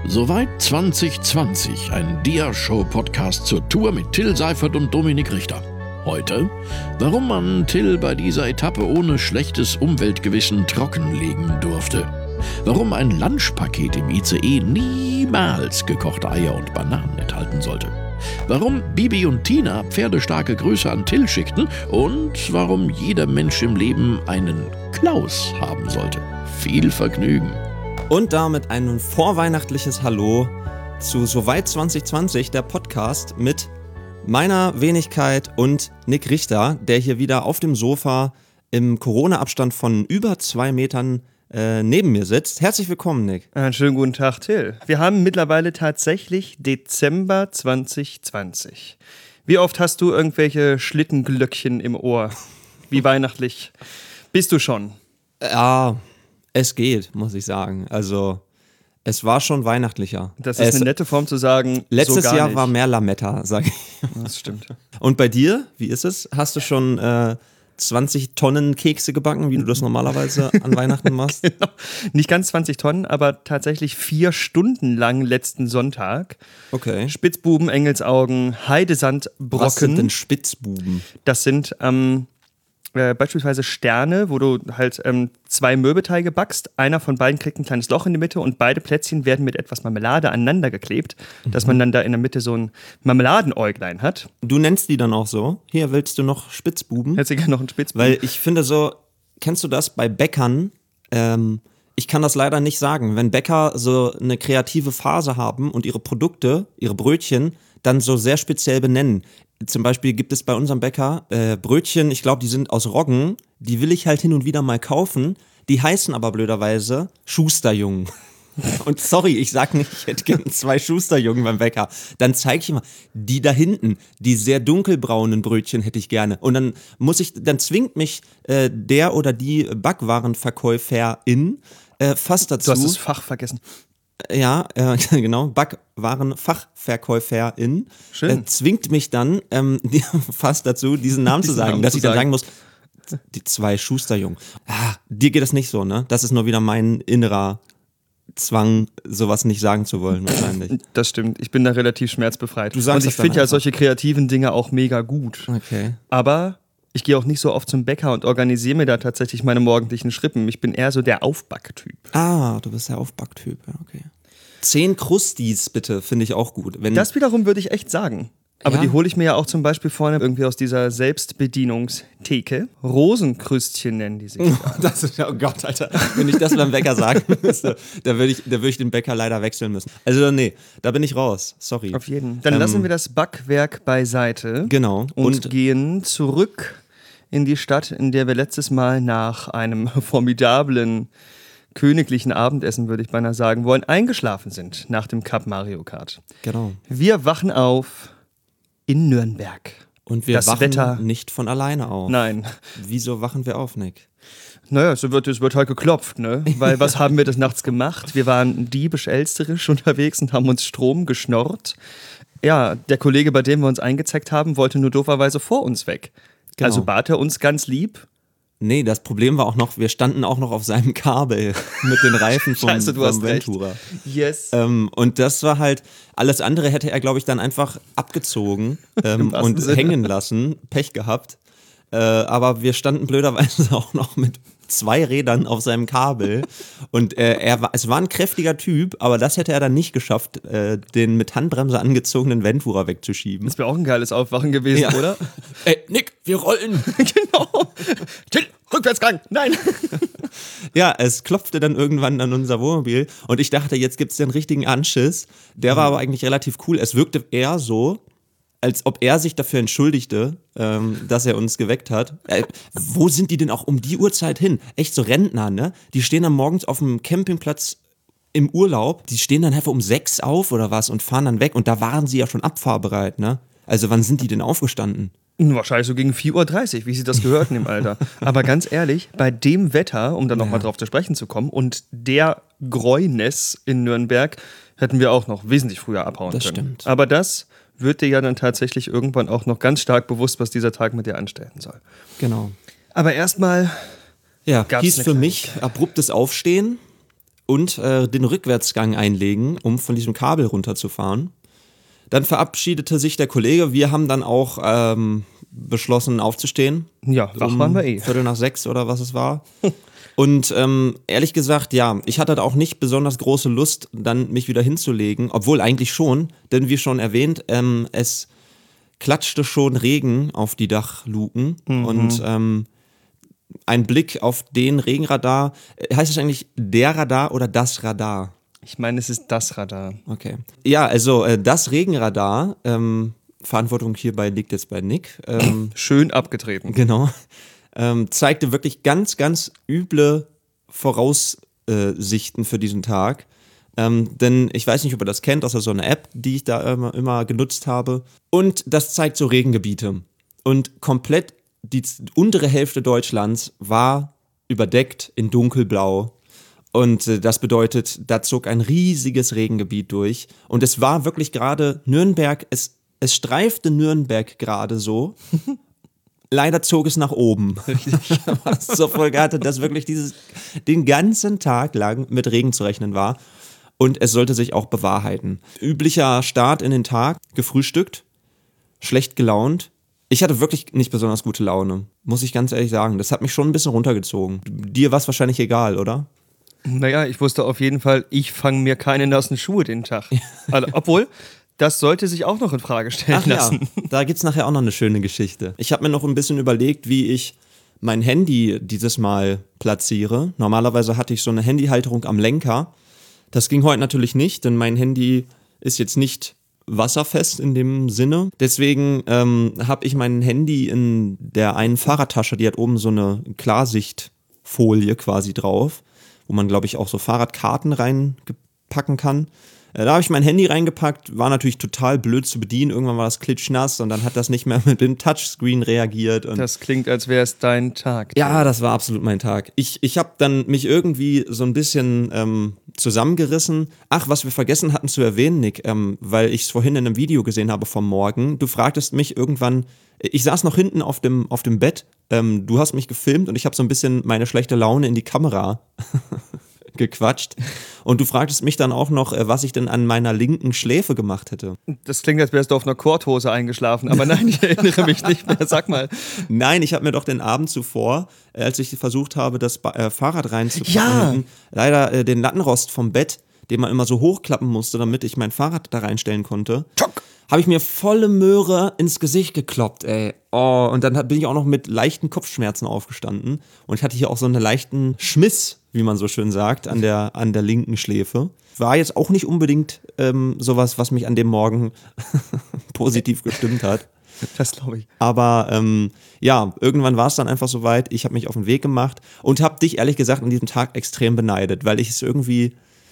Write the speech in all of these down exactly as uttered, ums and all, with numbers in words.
Soweit zwanzig zwanzig, ein Dia-Show-Podcast zur Tour mit Till Seifert und Dominik Richter. Heute, warum man Till bei dieser Etappe ohne schlechtes Umweltgewissen trockenlegen durfte. Warum ein Lunchpaket im I C E niemals gekochte Eier und Bananen enthalten sollte. Warum Bibi und Tina pferdestarke Grüße an Till schickten und warum jeder Mensch im Leben einen Klaus haben sollte. Viel Vergnügen. Und damit ein vorweihnachtliches Hallo zu Soweit zwanzig zwanzig, der Podcast mit meiner Wenigkeit und Nick Richter, der hier wieder auf dem Sofa im Corona-Abstand von über zwei Metern äh, neben mir sitzt. Herzlich willkommen, Nick. Einen schönen guten Tag, Till. Wir haben mittlerweile tatsächlich Dezember zwanzig zwanzig. Wie oft hast du irgendwelche Schlittenglöckchen im Ohr? Wie weihnachtlich bist du schon? Ja, es geht, muss ich sagen. Also, es war schon weihnachtlicher. Das ist es, eine nette Form zu sagen, letztes so gar Jahr nicht. war mehr Lametta, sag ich. Das stimmt. Und bei dir, wie ist es? Hast du schon äh, zwanzig Tonnen Kekse gebacken, wie du das normalerweise an Weihnachten machst? Genau. Nicht ganz zwanzig Tonnen, aber tatsächlich vier Stunden lang letzten Sonntag. Okay. Spitzbuben, Engelsaugen, Heidesandbrocken. Was sind denn Spitzbuben? Das sind ähm, äh, beispielsweise Sterne, wo du halt ähm, zwei Mürbeteige backst. Einer von beiden kriegt ein kleines Loch in die Mitte und beide Plätzchen werden mit etwas Marmelade aneinander geklebt, mhm. dass man dann da in der Mitte so ein Marmeladenäuglein hat. Du nennst die dann auch so? Hier, willst du noch Spitzbuben? Hättest du gerne noch einen Spitzbuben? Weil ich finde so, kennst du das bei Bäckern? Ähm, ich kann das leider nicht sagen. Wenn Bäcker so eine kreative Phase haben und ihre Produkte, ihre Brötchen dann so sehr speziell benennen. Zum Beispiel gibt es bei unserem Bäcker äh, Brötchen, ich glaube, die sind aus Roggen, die will ich halt hin und wieder mal kaufen, die heißen aber blöderweise Schusterjungen. Und sorry, ich sag nicht, ich hätte gerne zwei Schusterjungen beim Bäcker. Dann zeige ich mal, die da hinten, die sehr dunkelbraunen Brötchen hätte ich gerne. Und dann muss ich, dann zwingt mich äh, der oder die Backwarenverkäuferin äh, fast dazu. Du hast das Fach vergessen. Ja, äh, genau, Backwarenfachverkäuferin äh, zwingt mich dann ähm, die, fast dazu, diesen Namen zu sagen, Namen dass zu ich dann sagen. sagen muss, die zwei Schusterjungen. Ah, dir geht das nicht so, ne? Das ist nur wieder mein innerer Zwang, sowas nicht sagen zu wollen, wahrscheinlich. Das stimmt, ich bin da relativ schmerzbefreit. Du sagst Und ich das dann finde ja einfach. solche kreativen Dinge auch mega gut. Okay. Aber ich gehe auch nicht so oft zum Bäcker und organisiere mir da tatsächlich meine morgendlichen Schrippen. Ich bin eher so der Aufbacktyp. Ah, du bist der Aufbacktyp, ja, okay. Zehn Krustis, bitte, finde ich auch gut. Wenn Das wiederum würde ich echt sagen. Aber Ja? die hole ich mir ja auch zum Beispiel vorne irgendwie aus dieser Selbstbedienungstheke. Rosenkrüstchen nennen die sich. Das ist, oh Gott, Alter, wenn ich das beim Bäcker sagen müsste, da würde ich, da würde ich den Bäcker leider wechseln müssen. Also nee, da bin ich raus, sorry. Auf jeden. Dann Ähm, lassen wir das Backwerk beiseite. Genau. Und, Und- gehen zurück in die Stadt, in der wir letztes Mal nach einem formidablen königlichen Abendessen, würde ich beinahe sagen wollen, eingeschlafen sind nach dem Cup Mario Kart. Genau. Wir wachen auf in Nürnberg. Und wir Das wachen Wetter- nicht von alleine auf. Nein. Wieso wachen wir auf, Nick? Naja, es wird, es wird halt geklopft, ne? Weil was haben wir des Nachts gemacht? Wir waren diebisch-elsterisch unterwegs und haben uns Strom geschnorrt. Ja, der Kollege, bei dem wir uns eingezeigt haben, wollte nur dooferweise vor uns weg. Genau. Also bat er uns ganz lieb. Nee, das Problem war auch noch, wir standen auch noch auf seinem Kabel mit den Reifen vom, Scheiße, du vom hast recht. Ventura. Yes. Ähm, und das war halt, alles andere hätte er, glaube ich, dann einfach abgezogen ähm, wahrsten und Sinne. hängen lassen. Pech gehabt. Äh, aber wir standen blöderweise auch noch mit zwei Rädern auf seinem Kabel. Und äh, er war, es war ein kräftiger Typ, aber das hätte er dann nicht geschafft, äh, den mit Handbremse angezogenen Ventura wegzuschieben. Das wäre auch ein geiles Aufwachen gewesen, Ja. oder? Ey, Nick, wir rollen! Genau. Till, Rückwärtsgang. Nein. Ja, es klopfte dann irgendwann an unser Wohnmobil und ich dachte, jetzt gibt's den richtigen Anschiss. Der war aber eigentlich relativ cool. Es wirkte eher so, als ob er sich dafür entschuldigte, ähm, dass er uns geweckt hat. Äh, wo sind die denn auch um die Uhrzeit hin? Echt so Rentner, ne? Die stehen dann morgens auf dem Campingplatz im Urlaub. Die stehen dann einfach um sechs auf oder was und fahren dann weg. Und da waren sie ja schon abfahrbereit, ne? Also wann sind die denn aufgestanden? Wahrscheinlich so gegen vier Uhr dreißig, wie sie das gehört in dem Alter. Aber ganz ehrlich, bei dem Wetter, um dann nochmal Ja. drauf zu sprechen zu kommen, und der Gräuness in Nürnberg, hätten wir auch noch wesentlich früher abhauen Das können. stimmt. Aber das wird dir ja dann tatsächlich irgendwann auch noch ganz stark bewusst, was dieser Tag mit dir anstellen soll. Genau. Aber erstmal Ja, Gab's hieß eine für mich abruptes Aufstehen und äh, den Rückwärtsgang einlegen, um von diesem Kabel runterzufahren. Dann verabschiedete sich der Kollege. Wir haben dann auch ähm, beschlossen, aufzustehen. Ja, wach um waren wir eh. Viertel nach sechs oder was es war. Und ähm, ehrlich gesagt, ja, ich hatte da auch nicht besonders große Lust, dann mich wieder hinzulegen. Obwohl eigentlich schon, denn wie schon erwähnt, ähm, es klatschte schon Regen auf die Dachluken. Mhm. Und ähm, ein Blick auf den Regenradar, heißt es eigentlich der Radar oder das Radar? Ich meine, es ist das Radar. Okay. Ja, also äh, das Regenradar, ähm, Verantwortung hierbei liegt jetzt bei Nick. Ähm, Schön abgetreten. Genau. Ähm, zeigte wirklich ganz, ganz üble Voraussichten für diesen Tag. Ähm, denn ich weiß nicht, ob ihr das kennt, außer so eine App, die ich da immer, immer genutzt habe. Und das zeigt so Regengebiete. Und komplett die untere Hälfte Deutschlands war überdeckt in dunkelblau. Und äh, das bedeutet, da zog ein riesiges Regengebiet durch. Und es war wirklich gerade Nürnberg, es, es streifte Nürnberg gerade so. Leider zog es nach oben. Was zur Folge hatte, dass wirklich dieses, den ganzen Tag lang mit Regen zu rechnen war. Und es sollte sich auch bewahrheiten. Üblicher Start in den Tag, gefrühstückt, schlecht gelaunt. Ich hatte wirklich nicht besonders gute Laune, muss ich ganz ehrlich sagen. Das hat mich schon ein bisschen runtergezogen. Dir war es wahrscheinlich egal, oder? Naja, ich wusste auf jeden Fall, ich fange mir keine nassen Schuhe den Tag. Also, obwohl, das sollte sich auch noch in Frage stellen Ach lassen. Ja, da gibt's nachher auch noch eine schöne Geschichte. Ich habe mir noch ein bisschen überlegt, wie ich mein Handy dieses Mal platziere. Normalerweise hatte ich so eine Handyhalterung am Lenker. Das ging heute natürlich nicht, denn mein Handy ist jetzt nicht wasserfest in dem Sinne. Deswegen ähm, habe ich mein Handy in der einen Fahrradtasche, die hat oben so eine Klarsichtfolie quasi drauf, wo man, glaube ich, auch so Fahrradkarten reinpacken kann. Äh, da habe ich mein Handy reingepackt, war natürlich total blöd zu bedienen. Irgendwann war das klitschnass und dann hat das nicht mehr mit dem Touchscreen reagiert. Und das klingt, als wäre es dein Tag. Ja, das war absolut mein Tag. Ich, ich habe dann mich irgendwie so ein bisschen ähm, zusammengerissen. Ach, was wir vergessen hatten zu erwähnen, Nick, ähm, weil ich es vorhin in einem Video gesehen habe vom Morgen. Du fragtest mich irgendwann, ich saß noch hinten auf dem, auf dem Bett, ähm, du hast mich gefilmt und ich habe so ein bisschen meine schlechte Laune in die Kamera gequatscht. Und du fragtest mich dann auch noch, was ich denn an meiner linken Schläfe gemacht hätte. Das klingt, als wärst du auf einer Korthose eingeschlafen, aber nein, ich erinnere mich nicht mehr. Sag mal. Nein, ich habe mir doch den Abend zuvor, als ich versucht habe, das ba- äh, Fahrrad reinzupacken, ja. leider äh, den Lattenrost vom Bett, den man immer so hochklappen musste, damit ich mein Fahrrad da reinstellen konnte, habe ich mir volle Möhre ins Gesicht gekloppt, ey. Oh, und dann bin ich auch noch mit leichten Kopfschmerzen aufgestanden. Und ich hatte hier auch so einen leichten Schmiss, wie man so schön sagt, an der, an der linken Schläfe. War jetzt auch nicht unbedingt ähm, sowas, was mich an dem Morgen positiv gestimmt hat. Das glaube ich. Aber ähm, ja, irgendwann war es dann einfach soweit. Ich habe mich auf den Weg gemacht und habe dich ehrlich gesagt an diesem Tag extrem beneidet, weil ich es irgendwie...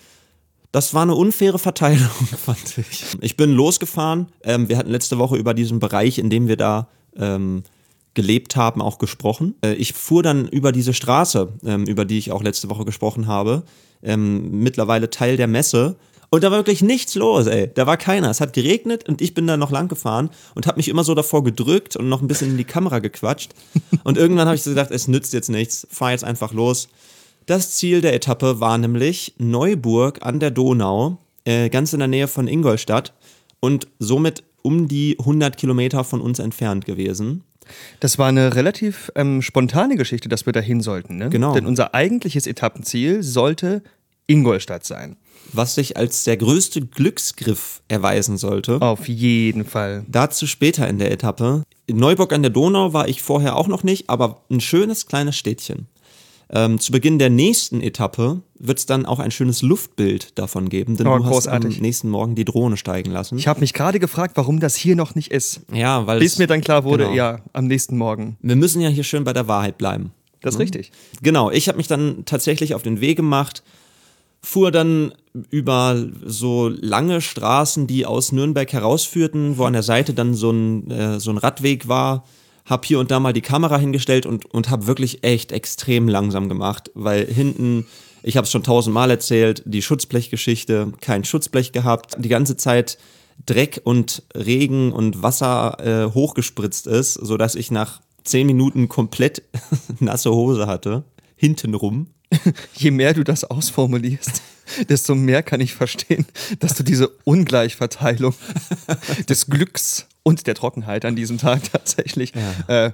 Das war eine unfaire Verteilung, fand ich. Ich bin losgefahren. Ähm, wir hatten letzte Woche über diesen Bereich, in dem wir da ähm, gelebt haben, auch gesprochen. Äh, ich fuhr dann über diese Straße, ähm, über die ich auch letzte Woche gesprochen habe. Ähm, mittlerweile Teil der Messe. Und da war wirklich nichts los, ey. Da war keiner. Es hat geregnet und ich bin da noch lang gefahren und habe mich immer so davor gedrückt und noch ein bisschen in die Kamera gequatscht. Und irgendwann habe ich so gedacht, es nützt jetzt nichts. Fahr jetzt einfach los. Das Ziel der Etappe war nämlich Neuburg an der Donau, äh, ganz in der Nähe von Ingolstadt und somit um die hundert Kilometer von uns entfernt gewesen. Das war eine relativ ähm, spontane Geschichte, dass wir dahin sollten, ne? Genau. Denn unser eigentliches Etappenziel sollte Ingolstadt sein. Was sich als der größte Glücksgriff erweisen sollte. Auf jeden Fall. Dazu später in der Etappe. In Neuburg an der Donau war ich vorher auch noch nicht, aber ein schönes kleines Städtchen. Ähm, zu Beginn der nächsten Etappe wird es dann auch ein schönes Luftbild davon geben, denn oh, du großartig. hast am nächsten Morgen die Drohne steigen lassen. Ich habe mich gerade gefragt, warum das hier noch nicht ist. Ja, weil Bis es, mir dann klar wurde, genau. ja, am nächsten Morgen. Wir müssen ja hier schön bei der Wahrheit bleiben. Das ist Mhm. richtig. Genau, ich habe mich dann tatsächlich auf den Weg gemacht, fuhr dann über so lange Straßen, die aus Nürnberg herausführten, wo an der Seite dann so ein, äh, so ein Radweg war. Hab hier und da mal die Kamera hingestellt und, und hab wirklich echt extrem langsam gemacht, weil hinten, ich habe es schon tausendmal erzählt, die Schutzblechgeschichte, kein Schutzblech gehabt, die ganze Zeit Dreck und Regen und Wasser äh, hochgespritzt ist, sodass ich nach zehn Minuten komplett nasse Hose hatte, hintenrum. Je mehr du das ausformulierst, desto mehr kann ich verstehen, dass du diese Ungleichverteilung des Glücks und der Trockenheit an diesem Tag tatsächlich ja. äh,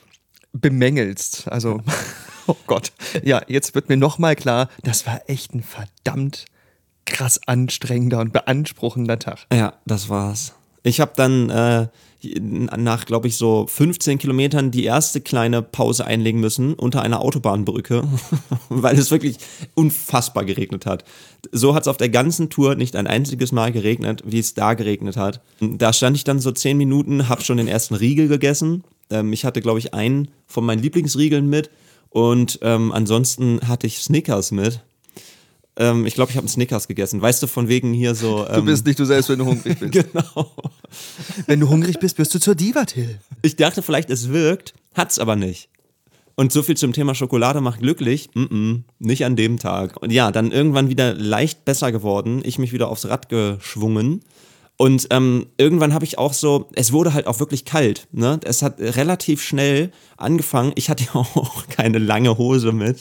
bemängelst. Also, oh Gott. Ja, jetzt wird mir nochmal klar, das war echt ein verdammt krass anstrengender und beanspruchender Tag. Ja, das war's. Ich habe dann äh, nach, glaube ich, so fünfzehn Kilometern die erste kleine Pause einlegen müssen unter einer Autobahnbrücke, weil es wirklich unfassbar geregnet hat. So hat es auf der ganzen Tour nicht ein einziges Mal geregnet, wie es da geregnet hat. Da stand ich dann so zehn Minuten, habe schon den ersten Riegel gegessen. Ähm, ich hatte, glaube ich, einen von meinen Lieblingsriegeln mit und ähm, ansonsten hatte ich Snickers mit. Ähm, ich glaube, ich habe einen Snickers gegessen. Weißt du, von wegen hier so... Ähm du bist nicht du selbst, wenn du hungrig bist. Genau. Wenn du hungrig bist, wirst du zur Diva, Till. Ich dachte vielleicht, es wirkt, hat's aber nicht. Und so viel zum Thema Schokolade macht glücklich. Mm-mm, nicht an dem Tag. Und ja, dann irgendwann wieder leicht besser geworden. Ich mich wieder aufs Rad geschwungen. Und ähm, irgendwann habe ich auch so, es wurde halt auch wirklich kalt. Ne? Es hat relativ schnell angefangen. Ich hatte ja auch keine lange Hose mit.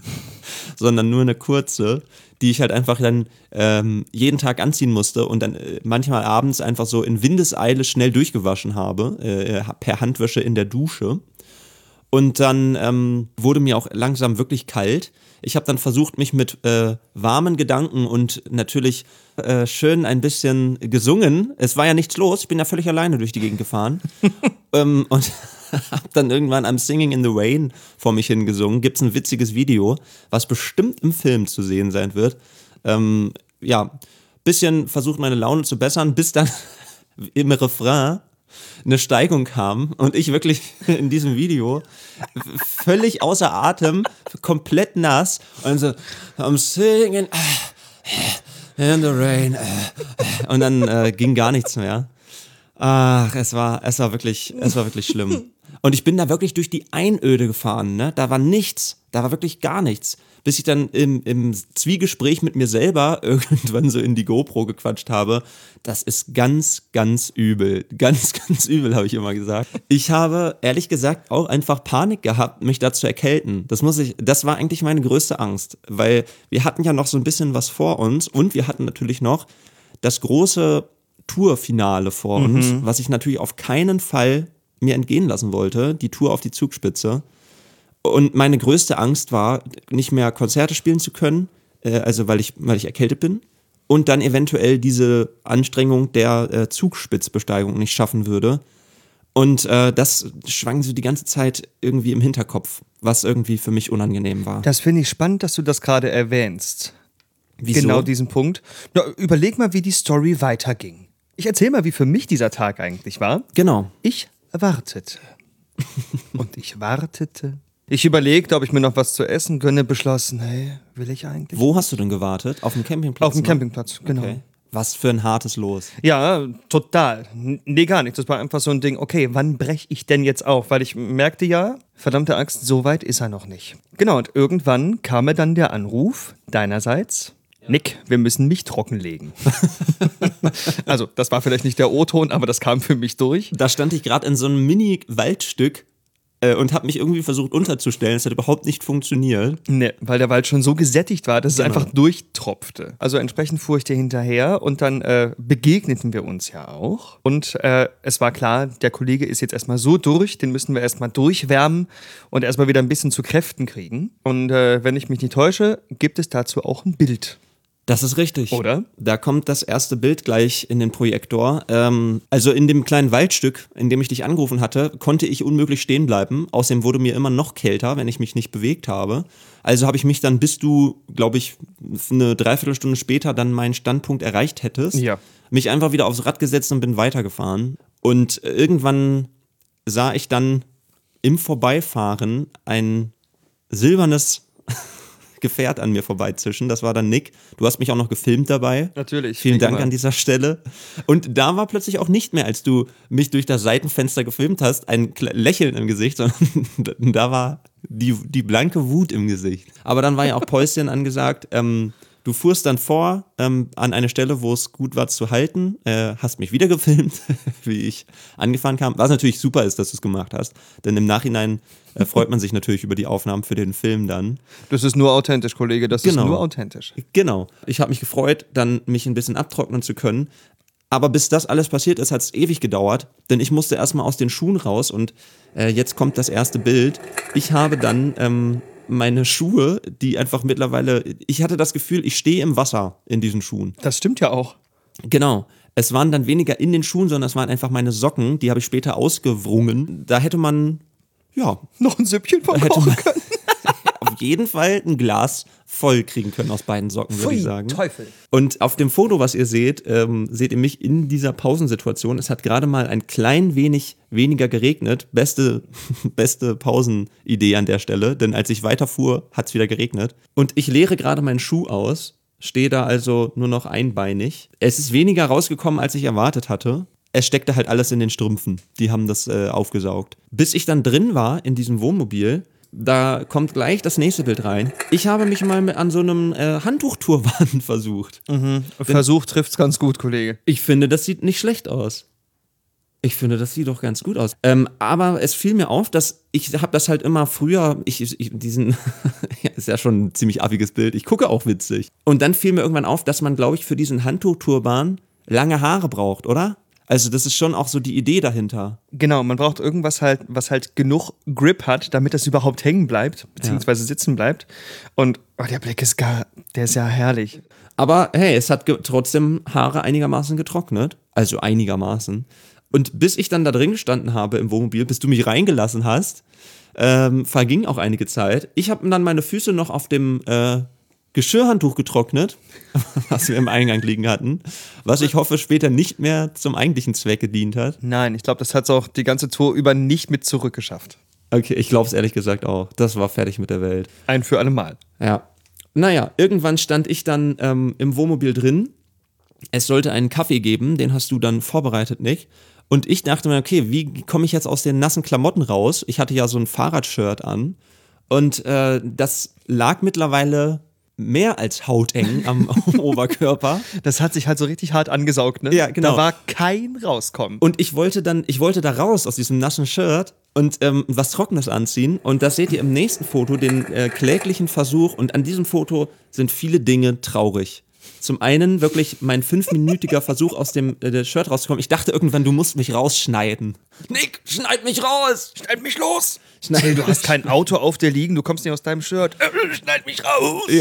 sondern nur eine kurze, die ich halt einfach dann ähm, jeden Tag anziehen musste und dann äh, manchmal abends einfach so in Windeseile schnell durchgewaschen habe, äh, per Handwäsche in der Dusche. Und dann ähm, wurde mir auch langsam wirklich kalt. Ich habe dann versucht, mich mit äh, warmen Gedanken und natürlich äh, schön ein bisschen gesungen. Es war ja nichts los, ich bin ja völlig alleine durch die Gegend gefahren. ähm, und hab dann irgendwann I'm Singing in the Rain vor mich hingesungen. Gibt's ein witziges Video, was bestimmt im Film zu sehen sein wird. Ähm, ja, bisschen versucht meine Laune zu bessern, bis dann im Refrain eine Steigung kam und ich wirklich in diesem Video völlig außer Atem, komplett nass und so I'm singing in the rain und dann äh, ging gar nichts mehr. Ach, es war, es war wirklich, es war wirklich schlimm. Und ich bin da wirklich durch die Einöde gefahren, ne? Da war nichts, da war wirklich gar nichts. Bis ich dann im, im Zwiegespräch mit mir selber irgendwann so in die GoPro gequatscht habe. Das ist ganz, ganz übel. Ganz, ganz übel, habe ich immer gesagt. Ich habe, ehrlich gesagt, auch einfach Panik gehabt, mich da zu erkälten. Das muss ich, das war eigentlich meine größte Angst. Weil wir hatten ja noch so ein bisschen was vor uns und wir hatten natürlich noch das große Tourfinale vor uns, mhm. was ich natürlich auf keinen Fall mir entgehen lassen wollte, die Tour auf die Zugspitze. Und meine größte Angst war, nicht mehr Konzerte spielen zu können, äh, also weil ich, weil ich erkältet bin und dann eventuell diese Anstrengung der äh, Zugspitzbesteigung nicht schaffen würde. Und äh, das schwang so die ganze Zeit irgendwie im Hinterkopf, was irgendwie für mich unangenehm war. Das finde ich spannend, dass du das gerade erwähnst. Wieso? Genau diesen Punkt. Na, überleg mal, wie die Story weiterging. Ich erzähl mal, wie für mich dieser Tag eigentlich war. Genau. Ich wartete. Und ich wartete. Ich überlegte, ob ich mir noch was zu essen gönne, beschlossen, hey, will ich eigentlich? Wo hast du denn gewartet? Auf dem Campingplatz? Auf dem ne? Campingplatz, genau. Okay. Was für ein hartes Los. Ja, total. Nee, gar nicht. Das war einfach so ein Ding, okay, wann breche ich denn jetzt auf? Weil ich merkte ja, verdammte Axt, so weit ist er noch nicht. Genau, und irgendwann kam mir dann der Anruf deinerseits, Nick, wir müssen mich trockenlegen. Also, das war vielleicht nicht der O-Ton, aber das kam für mich durch. Da stand ich gerade in so einem Mini-Waldstück äh, und habe mich irgendwie versucht unterzustellen. Es hat überhaupt nicht funktioniert. Nee, weil der Wald schon so gesättigt war, dass Genau. es einfach durchtropfte. Also entsprechend fuhr ich dir hinterher und dann äh, begegneten wir uns ja auch. Und äh, es war klar, der Kollege ist jetzt erstmal so durch, den müssen wir erstmal durchwärmen und erstmal wieder ein bisschen zu Kräften kriegen. Und äh, wenn ich mich nicht täusche, gibt es dazu auch ein Bild. Das ist richtig. Oder? Da kommt das erste Bild gleich in den Projektor. Ähm, also in dem kleinen Waldstück, in dem ich dich angerufen hatte, konnte ich unmöglich stehen bleiben. Außerdem wurde mir immer noch kälter, wenn ich mich nicht bewegt habe. Also habe ich mich dann, bis du, glaube ich, eine Dreiviertelstunde später dann meinen Standpunkt erreicht hättest, Ja. mich einfach wieder aufs Rad gesetzt und bin weitergefahren. Und irgendwann sah ich dann im Vorbeifahren ein silbernes Gefährt an mir vorbeizischen. Das war dann Nick. Du hast mich auch noch gefilmt dabei. Natürlich. Vielen Dank an dieser Stelle. Und da war plötzlich auch nicht mehr, als du mich durch das Seitenfenster gefilmt hast, ein Lächeln im Gesicht, sondern da war die, die blanke Wut im Gesicht. Aber dann war ja auch Päuschen angesagt. Ähm, Du fuhrst dann vor ähm, an eine Stelle, wo es gut war zu halten, äh, hast mich wieder gefilmt, wie ich angefahren kam. Was natürlich super ist, dass du es gemacht hast, denn im Nachhinein äh, freut man sich natürlich über die Aufnahmen für den Film dann. Das ist nur authentisch, Kollege, das Genau. ist nur authentisch. Genau. Ich habe mich gefreut, dann mich ein bisschen abtrocknen zu können. Aber bis das alles passiert ist, hat es ewig gedauert, denn ich musste erstmal aus den Schuhen raus und äh, jetzt kommt das erste Bild. Ich habe dann ähm, meine Schuhe, die einfach mittlerweile, ich hatte das Gefühl, ich stehe im Wasser in diesen Schuhen. Das stimmt ja auch. Genau. Es waren dann weniger in den Schuhen, sondern es waren einfach meine Socken, die habe ich später ausgewrungen. Da hätte man, ja, Noch ein Süppchen von hätte kochen man können. auf jeden Fall ein Glas voll kriegen können aus beiden Socken, würde ich sagen. Teufel. Und auf dem Foto, was ihr seht, ähm, seht ihr mich in dieser Pausensituation. Es hat gerade mal ein klein wenig weniger geregnet. Beste, beste Pausenidee an der Stelle, denn als ich weiterfuhr, hat es wieder geregnet. Und ich leere gerade meinen Schuh aus, stehe da also nur noch einbeinig. Es ist weniger rausgekommen, als ich erwartet hatte. Es steckte halt alles in den Strümpfen. Die haben das äh, aufgesaugt. Bis ich dann drin war in diesem Wohnmobil, da kommt gleich das nächste Bild rein. Ich habe mich mal mit an so einem äh, Handtuchturban versucht. Mhm. Versuch trifft's ganz gut, Kollege. Ich finde, das sieht nicht schlecht aus. Ich finde, das sieht doch ganz gut aus. Ähm, aber es fiel mir auf, dass ich habe das halt immer früher, ich, ich diesen, ja, ist ja schon ein ziemlich affiges Bild, ich gucke auch witzig. Und dann fiel mir irgendwann auf, dass man, glaube ich, für diesen Handtuchturban lange Haare braucht, oder? Also das ist schon auch so die Idee dahinter. Genau, man braucht irgendwas halt, was halt genug Grip hat, damit das überhaupt hängen bleibt, beziehungsweise sitzen bleibt. Und oh, der Blick ist gar, der ist ja herrlich. Aber hey, es hat ge- trotzdem Haare einigermaßen getrocknet. Also einigermaßen. Und bis ich dann da drin gestanden habe im Wohnmobil, bis du mich reingelassen hast, ähm, verging auch einige Zeit. Ich habe dann meine Füße noch auf dem äh, Geschirrhandtuch getrocknet, was wir im Eingang liegen hatten, was ich hoffe später nicht mehr zum eigentlichen Zweck gedient hat. Nein, ich glaube, das hat es auch die ganze Tour über nicht mit zurückgeschafft. Okay, ich glaube es ehrlich gesagt auch. Das war fertig mit der Welt. Ein für alle Mal. Ja. Naja, irgendwann stand ich dann ähm, im Wohnmobil drin. Es sollte einen Kaffee geben, den hast du dann vorbereitet, Nick. Und ich dachte mir, okay, wie komme ich jetzt aus den nassen Klamotten raus? Ich hatte ja so ein Fahrradshirt an. Und äh, das lag mittlerweile mehr als hauteng am Oberkörper. Das hat sich halt so richtig hart angesaugt, ne? Ja, genau. Da war kein Rauskommen. Und ich wollte dann, ich wollte da raus aus diesem nassen Shirt und ähm, was Trockenes anziehen. Und das seht ihr im nächsten Foto, den äh, kläglichen Versuch. Und an diesem Foto sind viele Dinge traurig. Zum einen wirklich mein fünfminütiger Versuch, aus dem äh, Shirt rauszukommen. Ich dachte irgendwann, du musst mich rausschneiden. Nick, schneid mich raus! Schneid mich los! Schneid Hey, du hast kein Auto auf dir liegen, du kommst nicht aus deinem Shirt. Äh, schneid mich raus! Ja.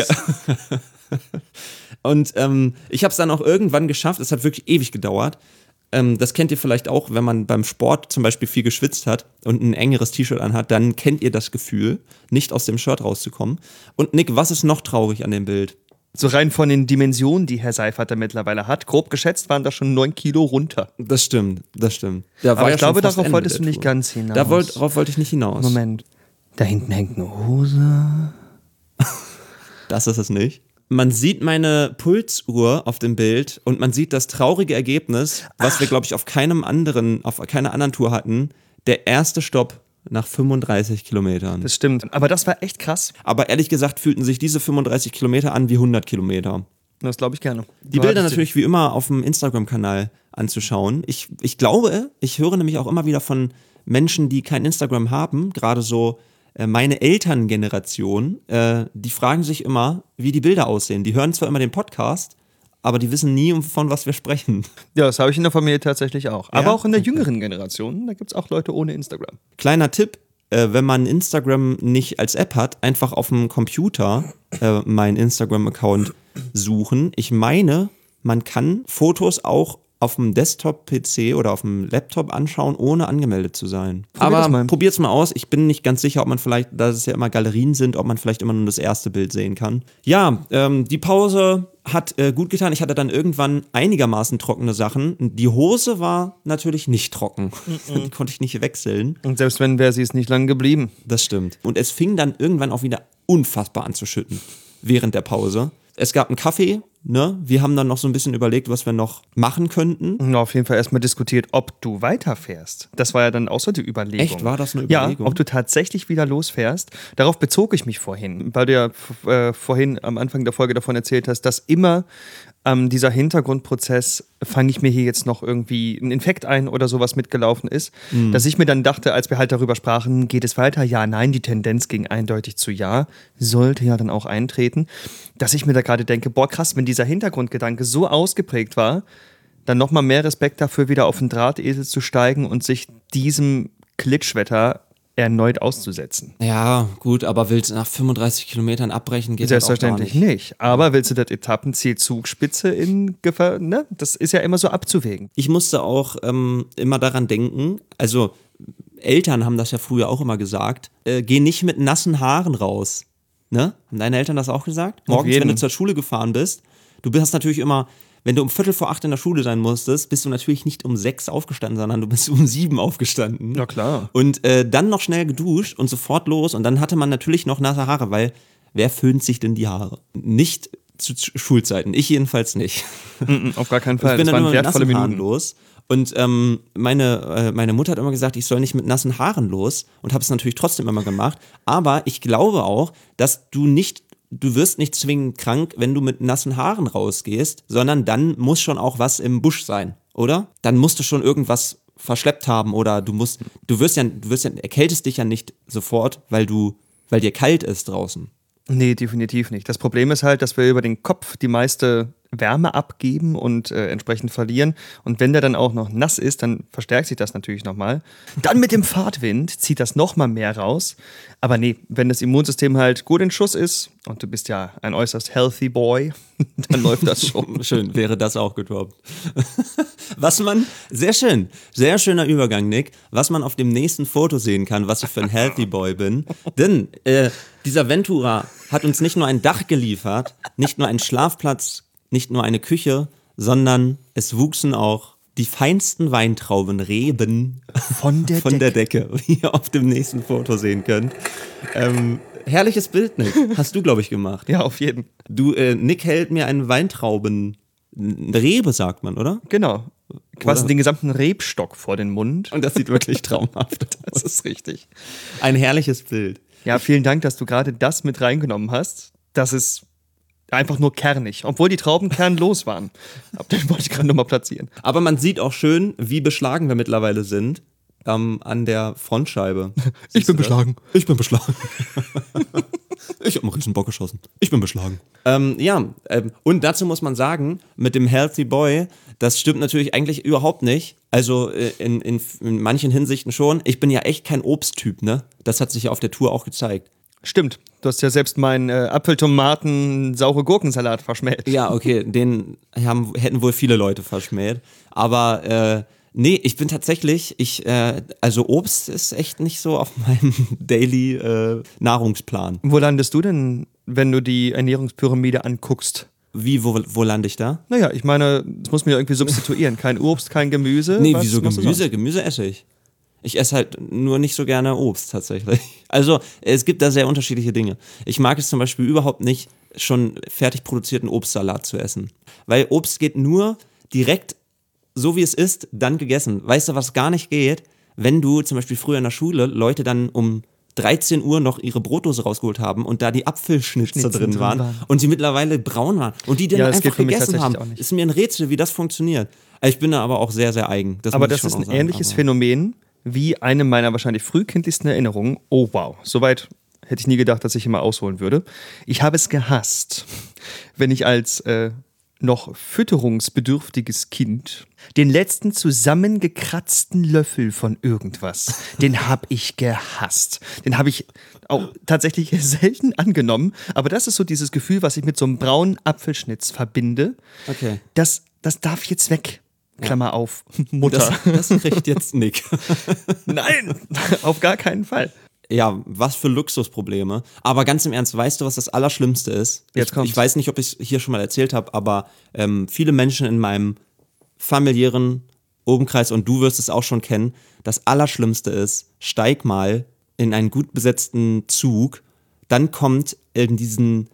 Und ähm, ich habe es dann auch irgendwann geschafft. Es hat wirklich ewig gedauert. Ähm, das kennt ihr vielleicht auch, wenn man beim Sport zum Beispiel viel geschwitzt hat und ein engeres T-Shirt anhat, dann kennt ihr das Gefühl, nicht aus dem Shirt rauszukommen. Und Nick, was ist noch traurig an dem Bild? So rein von den Dimensionen, die Herr Seifert da mittlerweile hat, grob geschätzt waren da schon neun Kilo runter. Das stimmt, das stimmt. Da war Aber ja ich glaube, schon fast darauf Ende wolltest der du nicht Tour. ganz hinaus. Da wollt, darauf wollte ich nicht hinaus. Moment. Da hinten hängt eine Hose. Das ist es nicht. Man sieht meine Pulsuhr auf dem Bild und man sieht das traurige Ergebnis, was Ach. wir, glaube ich, auf keinem anderen, auf keiner anderen Tour hatten. Der erste Stopp nach fünfunddreißig Kilometern. Das stimmt. Aber das war echt krass. Aber ehrlich gesagt fühlten sich diese fünfunddreißig Kilometer an wie hundert Kilometer. Das glaube ich gerne. Die Bilder natürlich wie immer auf dem Instagram-Kanal anzuschauen. Ich, ich glaube, ich höre nämlich auch immer wieder von Menschen, die kein Instagram haben, gerade so äh, meine Elterngeneration, äh, die fragen sich immer, wie die Bilder aussehen. Die hören zwar immer den Podcast, aber die wissen nie, von was wir sprechen. Ja, das habe ich in der Familie tatsächlich auch. Aber Ja? auch in der Okay. jüngeren Generation, da gibt es auch Leute ohne Instagram. Kleiner Tipp, äh, wenn man Instagram nicht als App hat, einfach auf dem Computer äh, meinen Instagram-Account suchen. Ich meine, man kann Fotos auch auf dem Desktop-P C oder auf dem Laptop anschauen, ohne angemeldet zu sein. Probier das Aber mal. probiert's mal aus. Ich bin nicht ganz sicher, ob man vielleicht, da es ja immer Galerien sind, ob man vielleicht immer nur das erste Bild sehen kann. Ja, ähm, die Pause hat äh, gut getan. Ich hatte dann irgendwann einigermaßen trockene Sachen. Die Hose war natürlich nicht trocken. Die konnte ich nicht wechseln. Und selbst wenn, wäre sie es nicht lang geblieben. Das stimmt. Und es fing dann irgendwann auch wieder unfassbar an zu schütten während der Pause. es gab einen Kaffee, ne? Wir haben dann noch so ein bisschen überlegt, was wir noch machen könnten. Na, auf jeden Fall erstmal diskutiert, ob du weiterfährst. Das war ja dann auch so die Überlegung. Echt? War das eine Überlegung? Ja, ob du tatsächlich wieder losfährst. Darauf bezog ich mich vorhin, weil du ja äh, vorhin am Anfang der Folge davon erzählt hast, dass immer ähm, dieser Hintergrundprozess, fange ich mir hier jetzt noch irgendwie einen Infekt ein oder sowas mitgelaufen ist, mhm. dass ich mir dann dachte, als wir halt darüber sprachen, geht es weiter? Ja, nein, die Tendenz ging eindeutig zu ja, sollte ja dann auch eintreten, dass ich mir da gerade denke, boah krass, wenn dieser Hintergrundgedanke so ausgeprägt war, dann nochmal mehr Respekt dafür, wieder auf den Drahtesel zu steigen und sich diesem Klitschwetter erneut auszusetzen. Ja, gut, aber willst du nach fünfunddreißig Kilometern abbrechen, geht das auch gar nicht. Selbstverständlich nicht. Aber willst du das Etappenziel Zugspitze in Gefahr, ne? Das ist ja immer so abzuwägen. Ich musste auch ähm, immer daran denken, also Eltern haben das ja früher auch immer gesagt, äh, geh nicht mit nassen Haaren raus. Ne? Haben deine Eltern das auch gesagt? Morgens, wenn du zur Schule gefahren bist, du hast natürlich immer, wenn du um Viertel vor acht in der Schule sein musstest, bist du natürlich nicht um sechs aufgestanden, sondern du bist um sieben aufgestanden. Na klar. Und äh, dann noch schnell geduscht und sofort los. Und dann hatte man natürlich noch nasse Haare, weil wer föhnt sich denn die Haare? Nicht zu Schulzeiten, ich jedenfalls nicht. Auf gar keinen Fall, ich bin das dann waren nur mit wertvolle nassen Haaren Minuten. los. Und ähm, meine, äh, meine Mutter hat immer gesagt, ich soll nicht mit nassen Haaren los und habe es natürlich trotzdem immer gemacht. Aber ich glaube auch, dass du nicht Du wirst nicht zwingend krank, wenn du mit nassen Haaren rausgehst, sondern dann muss schon auch was im Busch sein, oder? Dann musst du schon irgendwas verschleppt haben oder du musst, du wirst ja, du wirst ja, erkältest dich ja nicht sofort, weil du, weil dir kalt ist draußen. Nee, definitiv nicht. Das Problem ist halt, dass wir über den Kopf die meiste Wärme abgeben und äh, entsprechend verlieren. Und wenn der dann auch noch nass ist, dann verstärkt sich das natürlich nochmal. Dann mit dem Fahrtwind zieht das nochmal mehr raus. Aber nee, wenn das Immunsystem halt gut in Schuss ist und du bist ja ein äußerst healthy boy, dann läuft das schon. Schön, wäre das auch gedroppt. Was man, sehr schön, sehr schöner Übergang, Nick, was man auf dem nächsten Foto sehen kann, was ich für ein healthy boy bin. Denn äh, dieser Ventura hat uns nicht nur ein Dach geliefert, nicht nur einen Schlafplatz, nicht nur eine Küche, sondern es wuchsen auch die feinsten Weintraubenreben von der, von Decke. der Decke, wie ihr auf dem nächsten Foto sehen könnt. Ähm, herrliches Bild, Nick. Hast du, glaube ich, gemacht. Ja, auf jeden. Du, äh, Nick hält mir einen Weintrauben, eine Rebe, sagt man, oder? Genau. Quasi Oder? den gesamten Rebstock vor den Mund. Und das sieht wirklich traumhaft aus. Das ist richtig. Ein herrliches Bild. Ja, vielen Dank, dass du gerade das mit reingenommen hast. Das ist einfach nur kernig, obwohl die Trauben kernlos waren. Den wollte ich gerade nochmal platzieren. Aber man sieht auch schön, wie beschlagen wir mittlerweile sind ähm, an der Frontscheibe. Ich bin beschlagen. Ich bin beschlagen. Ich habe einen riesen Bock geschossen. Ich bin beschlagen. Ähm, ja, ähm, und dazu muss man sagen, mit dem Healthy Boy, das stimmt natürlich eigentlich überhaupt nicht. Also äh, in, in, in manchen Hinsichten schon. Ich bin ja echt kein Obsttyp, ne? Das hat sich ja auf der Tour auch gezeigt. Stimmt. Du hast ja selbst meinen äh, Apfel-Tomaten-saure-Gurkensalat verschmäht. Ja, okay, den haben, hätten wohl viele Leute verschmäht. Aber äh, nee, ich bin tatsächlich, ich, äh, also Obst ist echt nicht so auf meinem Daily äh, Nahrungsplan. Wo landest du denn, wenn du die Ernährungspyramide anguckst? Wie, wo, wo lande ich da? Naja, ich meine, das muss man ja irgendwie substituieren. Kein Obst, kein Gemüse. Nee, Was wieso machst du Gemüse? sonst? Gemüse esse ich. Ich esse halt nur nicht so gerne Obst tatsächlich. Also es gibt da sehr unterschiedliche Dinge. Ich mag es zum Beispiel überhaupt nicht, schon fertig produzierten Obstsalat zu essen. Weil Obst geht nur direkt, so wie es ist, dann gegessen. Weißt du, was gar nicht geht? Wenn du zum Beispiel früher in der Schule Leute dann um dreizehn Uhr noch ihre Brotdose rausgeholt haben und da die Apfelschnitze Schnitzen drin drin waren, waren. und sie mittlerweile braun waren und die dann Ja, das geht einfach für mich gegessen haben. tatsächlich auch nicht. Ist mir ein Rätsel, wie das funktioniert. Ich bin da aber auch sehr, sehr eigen. Das Aber muss ich das schon ist auch ein sagen. ähnliches Aber Phänomen wie eine meiner wahrscheinlich frühkindlichsten Erinnerungen. Oh wow, soweit hätte ich nie gedacht, dass ich immer ausholen würde. Ich habe es gehasst, wenn ich als äh, noch fütterungsbedürftiges Kind den letzten zusammengekratzten Löffel von irgendwas, den habe ich gehasst. Den habe ich auch tatsächlich selten angenommen. Aber das ist so dieses Gefühl, was ich mit so einem braunen Apfelschnitz verbinde. Okay. Das, das darf jetzt weg. Klammer auf, Mutter. Das, das kriegt jetzt Nick. Nein, auf gar keinen Fall. Ja, was für Luxusprobleme. Aber ganz im Ernst, weißt du, was das Allerschlimmste ist? Jetzt ich, kommt's. ich weiß nicht, ob ich es hier schon mal erzählt habe, aber ähm, viele Menschen in meinem familiären Umkreis, und du wirst es auch schon kennen, das Allerschlimmste ist, steig mal in einen gut besetzten Zug, dann kommt in diesen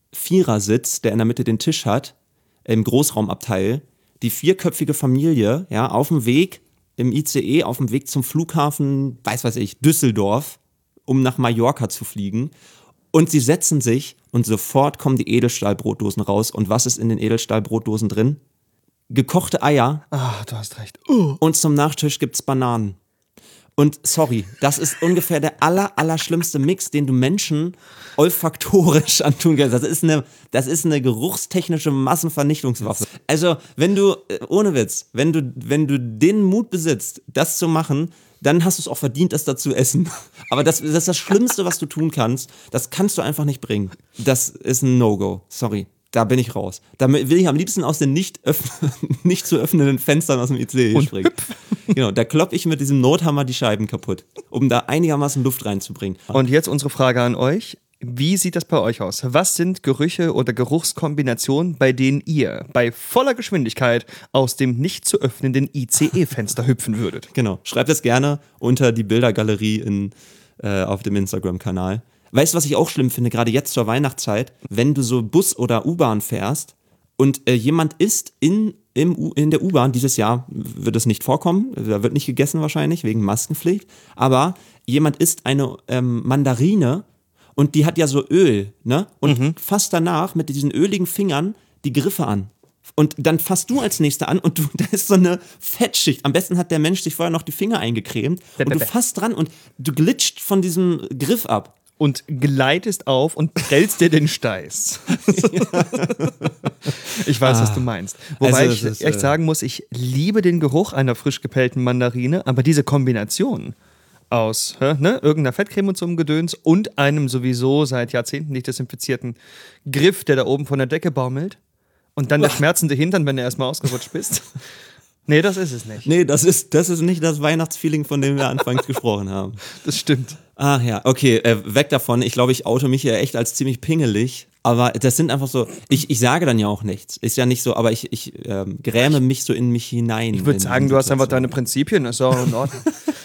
Vierersitz, der in der Mitte den Tisch hat, im Großraumabteil, die vierköpfige Familie, ja, auf dem Weg im I C E, auf dem Weg zum Flughafen, weiß weiß ich, Düsseldorf, um nach Mallorca zu fliegen. Und sie setzen sich und sofort kommen die Edelstahlbrotdosen raus. Und was ist in den Edelstahlbrotdosen drin? Gekochte Eier. Ah, du hast recht. Uh. Und zum Nachtisch gibt's Bananen. Und sorry, das ist ungefähr der aller, aller schlimmste Mix, den du Menschen olfaktorisch antun kannst. Das ist eine, das ist eine geruchstechnische Massenvernichtungswaffe. Also, wenn du, ohne Witz, wenn du, wenn du den Mut besitzt, das zu machen, dann hast du es auch verdient, das da zu essen. Aber das, das ist das Schlimmste, was du tun kannst. Das kannst du einfach nicht bringen. Das ist ein No-Go. Sorry. Da bin ich raus. Da will ich am liebsten aus den nicht, öffn- nicht zu öffnenden Fenstern aus dem I C E Und springen. Genau, da klopp ich mit diesem Nothammer die Scheiben kaputt, um da einigermaßen Luft reinzubringen. Und jetzt unsere Frage an euch. Wie sieht das bei euch aus? Was sind Gerüche oder Geruchskombinationen, bei denen ihr bei voller Geschwindigkeit aus dem nicht zu öffnenden I C E-Fenster hüpfen würdet? Genau, schreibt es gerne unter die Bildergalerie in, äh, auf dem Instagram-Kanal. Weißt du, was ich auch schlimm finde, gerade jetzt zur Weihnachtszeit, wenn du so Bus oder U-Bahn fährst und äh, jemand isst in, im U- in der U-Bahn, dieses Jahr wird es nicht vorkommen, da wird nicht gegessen wahrscheinlich, wegen Maskenpflicht, aber jemand isst eine ähm, Mandarine und die hat ja so Öl, ne? Und mhm. fasst danach mit diesen öligen Fingern die Griffe an. Und dann fasst du als Nächster an und du, da ist so eine Fettschicht. Am besten hat der Mensch sich vorher noch die Finger eingecremt und du fasst dran und du glitscht von diesem Griff ab. Und gleitest auf und prellst dir den Steiß. Ich weiß, ah. was du meinst. Wobei also, ich echt äh sagen muss, ich liebe den Geruch einer frisch gepellten Mandarine, aber diese Kombination aus ne, irgendeiner Fettcreme und so einem Gedöns und einem sowieso seit Jahrzehnten nicht desinfizierten Griff, der da oben von der Decke baumelt und dann der schmerzende Hintern, wenn du erstmal ausgerutscht bist. Nee, das ist es nicht. Nee, das ist, das ist nicht das Weihnachtsfeeling, von dem wir anfangs gesprochen haben. Das stimmt. Ach ja, okay, äh, weg davon. Ich glaube, ich oute mich ja echt als ziemlich pingelig. Aber das sind einfach so, ich, ich sage dann ja auch nichts. Ist ja nicht so, aber ich, ich ähm, gräme mich so in mich hinein. Ich würde sagen, du hast einfach deine Prinzipien, das ist auch in Ordnung.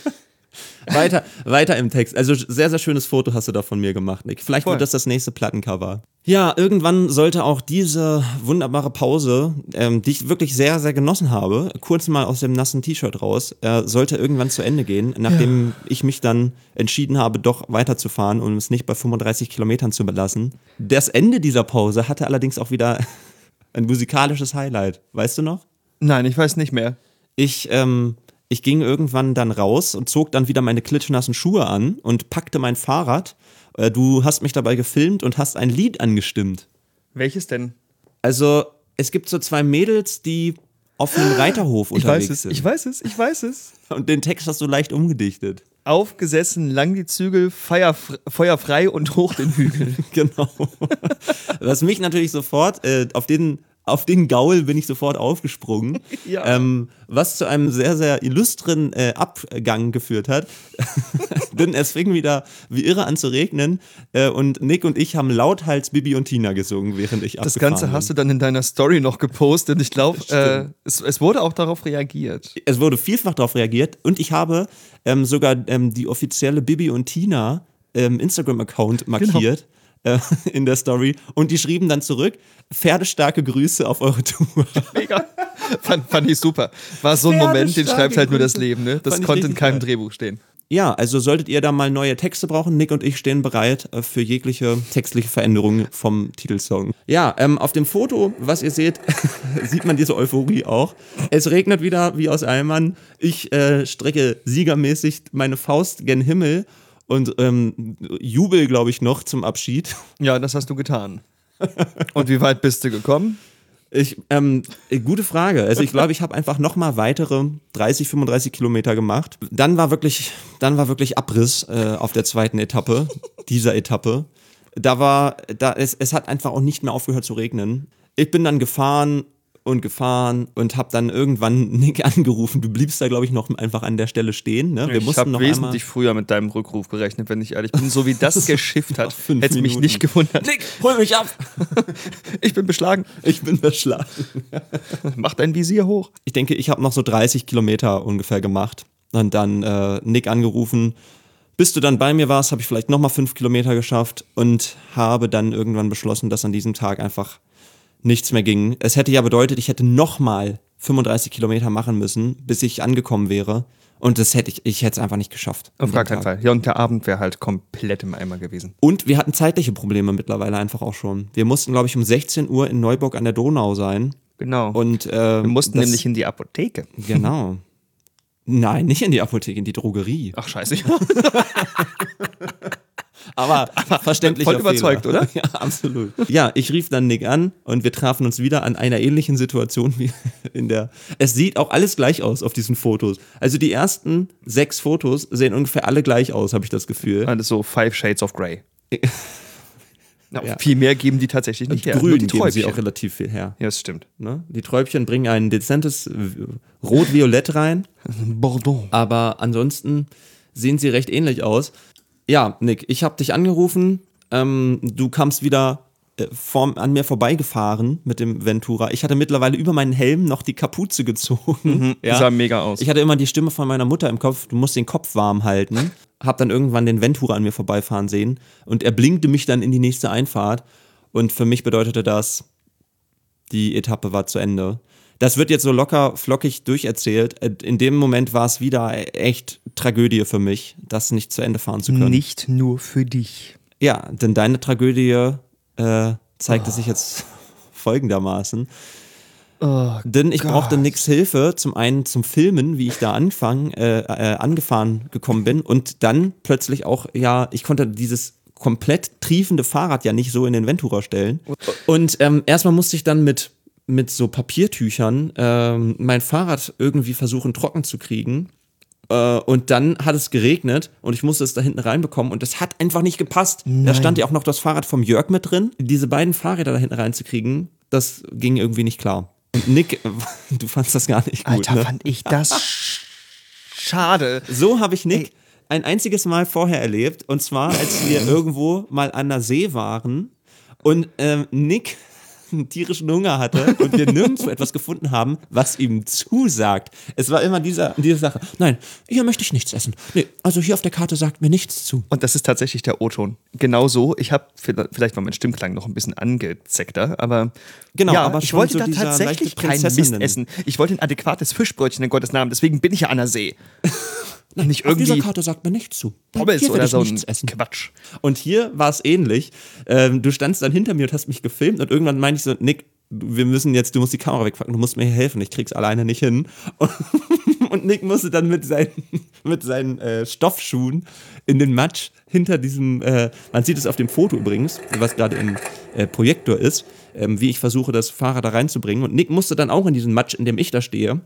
Weiter, weiter im Text. Also sehr, sehr schönes Foto hast du da von mir gemacht, Nick. Vielleicht Voll. Wird das das nächste Plattencover. Ja, irgendwann sollte auch diese wunderbare Pause, ähm, die ich wirklich sehr, sehr genossen habe, kurz mal aus dem nassen T-Shirt raus, äh, sollte irgendwann zu Ende gehen, nachdem ja. ich mich dann entschieden habe, doch weiterzufahren und es nicht bei fünfunddreißig Kilometern zu belassen. Das Ende dieser Pause hatte allerdings auch wieder ein musikalisches Highlight. Weißt du noch? Nein, ich weiß nicht mehr. Ich, ähm... Ich ging irgendwann dann raus und zog dann wieder meine klitschnassen Schuhe an und packte mein Fahrrad. Du hast mich dabei gefilmt und hast ein Lied angestimmt. Welches denn? Also, es gibt so zwei Mädels, die auf einem Reiterhof ich unterwegs weiß es, sind. Ich weiß es, ich weiß es. Und den Text hast du leicht umgedichtet. Aufgesessen, lang die Zügel, feuerfrei, feuerfrei und hoch den Hügel. Genau. Was mich natürlich sofort äh, auf den... Auf den Gaul bin ich sofort aufgesprungen, ja. ähm, was zu einem sehr, sehr illustren äh, Abgang geführt hat. Denn es fing wieder wie irre an zu regnen äh, und Nick und ich haben lauthals Bibi und Tina gesungen, während ich das abgefahren Ganze bin. hast du dann in deiner Story noch gepostet. Ich glaube, äh, es, es wurde auch darauf reagiert. Es wurde vielfach darauf reagiert und ich habe ähm, sogar ähm, die offizielle Bibi und Tina ähm, Instagram-Account markiert. Genau. In der Story und die schrieben dann zurück, pferdestarke Grüße auf eure Tour. Mega. Fand, fand ich super. War so ein Moment, den schreibt halt nur das Leben, ne? Das konnte in keinem geil. Drehbuch stehen. Ja, also solltet ihr da mal neue Texte brauchen, Nick und ich stehen bereit für jegliche textliche Veränderungen vom Titelsong. Ja, ähm, auf dem Foto, was ihr seht, sieht man diese Euphorie auch. Es regnet wieder wie aus Eimern. Ich äh, strecke siegermäßig meine Faust gen Himmel und ähm, jubel, glaube ich, noch zum Abschied. Ja, das hast du getan. Und wie weit bist du gekommen? Ich, ähm, gute Frage. Also ich glaube, ich habe einfach nochmal weitere dreißig, fünfunddreißig Kilometer gemacht. Dann war wirklich, dann war wirklich Abriss äh, auf der zweiten Etappe, dieser Etappe. Da war, da es, es hat einfach auch nicht mehr aufgehört zu regnen. Ich bin dann gefahren und gefahren und habe dann irgendwann Nick angerufen. Du bliebst da, glaube ich, noch einfach an der Stelle stehen. Ne? Wir ich habe wesentlich früher mit deinem Rückruf gerechnet, wenn ich ehrlich bin. So wie das geschifft hat, hätte es mich nicht gewundert. Nick, hol mich ab! Ich bin beschlagen. Ich bin beschlagen. Mach dein Visier hoch. Ich denke, ich habe noch so dreißig Kilometer ungefähr gemacht und dann äh, Nick angerufen. Bis du dann bei mir warst, habe ich vielleicht nochmal fünf Kilometer geschafft und habe dann irgendwann beschlossen, dass an diesem Tag einfach nichts mehr ging. Es hätte ja bedeutet, ich hätte nochmal fünfunddreißig Kilometer machen müssen, bis ich angekommen wäre. Und das hätte ich, ich hätte es einfach nicht geschafft. Auf gar keinen Fall. Ja, und der Abend wäre halt komplett im Eimer gewesen. Und wir hatten zeitliche Probleme mittlerweile einfach auch schon. Wir mussten, glaube ich, um sechzehn Uhr in Neuburg an der Donau sein. Genau. Und, äh, wir mussten das, nämlich in die Apotheke. Genau. Nein, nicht in die Apotheke, in die Drogerie. Ach, scheiße. Aber, Aber verständlich. Voll überzeugt, Fehler. oder? Ja, absolut. Ja, ich rief dann Nick an und wir trafen uns wieder an einer ähnlichen Situation wie in der. Es sieht auch alles gleich aus auf diesen Fotos. Also die ersten sechs Fotos sehen ungefähr alle gleich aus, habe ich das Gefühl. Alles so Five Shades of Grey. Ja, ja. Viel mehr geben die tatsächlich nicht her. Grün die geben sie auch relativ viel her. Ja, das stimmt. Ne? Die Träubchen bringen ein dezentes Rot-Violett rein. Bordeaux. Aber ansonsten sehen sie recht ähnlich aus. Ja, Nick, ich habe dich angerufen. Ähm, du kamst wieder äh, vor, an mir vorbeigefahren mit dem Ventura. Ich hatte mittlerweile über meinen Helm noch die Kapuze gezogen. Mhm, ja. Sah mega aus. Ich hatte immer die Stimme von meiner Mutter im Kopf, du musst den Kopf warm halten. Hab dann irgendwann den Ventura an mir vorbeifahren sehen und er blinkte mich dann in die nächste Einfahrt. Und für mich bedeutete das, die Etappe war zu Ende. Das wird jetzt so locker, flockig durcherzählt. In dem Moment war es wieder echt Tragödie für mich, das nicht zu Ende fahren zu können. Nicht nur für dich. Ja, denn deine Tragödie äh, zeigte oh. sich jetzt folgendermaßen. Oh, denn ich Gott. brauchte Nicks Hilfe, zum einen zum Filmen, wie ich da anfang, äh, äh, angefahren gekommen bin und dann plötzlich auch, ja, ich konnte dieses komplett triefende Fahrrad ja nicht so in den Ventura stellen. Und ähm, erstmal musste ich dann mit mit so Papiertüchern ähm, mein Fahrrad irgendwie versuchen trocken zu kriegen. Äh, und dann hat es geregnet und ich musste es da hinten reinbekommen und das hat einfach nicht gepasst. Nein. Da stand ja auch noch das Fahrrad vom Jörg mit drin. Diese beiden Fahrräder da hinten reinzukriegen, das ging irgendwie nicht klar. Und Nick, du fandst das gar nicht gut. Alter, ne? fand ich das schade. So habe ich Nick Ey. ein einziges Mal vorher erlebt und zwar, als wir irgendwo mal an der See waren und ähm, Nick einen tierischen Hunger hatte und wir nirgendwo etwas gefunden haben, was ihm zusagt. Es war immer dieser, diese Sache. Nein, hier möchte ich nichts essen. Nee, also hier auf der Karte sagt mir nichts zu. Und das ist tatsächlich der O-Ton. Genau so. Ich habe, vielleicht war mein Stimmklang noch ein bisschen angezeckter, aber genau, ja, aber ich schon wollte so da dieser tatsächlich leichte kein Mist Prinzessinnen- essen. Ich wollte ein adäquates Fischbrötchen in Gottes Namen, deswegen bin ich ja an der See. Nein, nicht auf irgendwie dieser Karte sagt mir nichts zu. Pommes Hier will oder ich so nichts ein essen. Quatsch. Und hier war es ähnlich. Ähm, du standst dann hinter mir und hast mich gefilmt und irgendwann meinte ich so, Nick, wir müssen jetzt, du musst die Kamera wegpacken, du musst mir hier helfen, ich krieg's alleine nicht hin. Und, und Nick musste dann mit seinen, mit seinen äh, Stoffschuhen in den Matsch hinter diesem, äh, man sieht es auf dem Foto übrigens, was gerade im äh, Projektor ist, ähm, wie ich versuche, das Fahrrad da reinzubringen. Und Nick musste dann auch in diesen Matsch, in dem ich da stehe.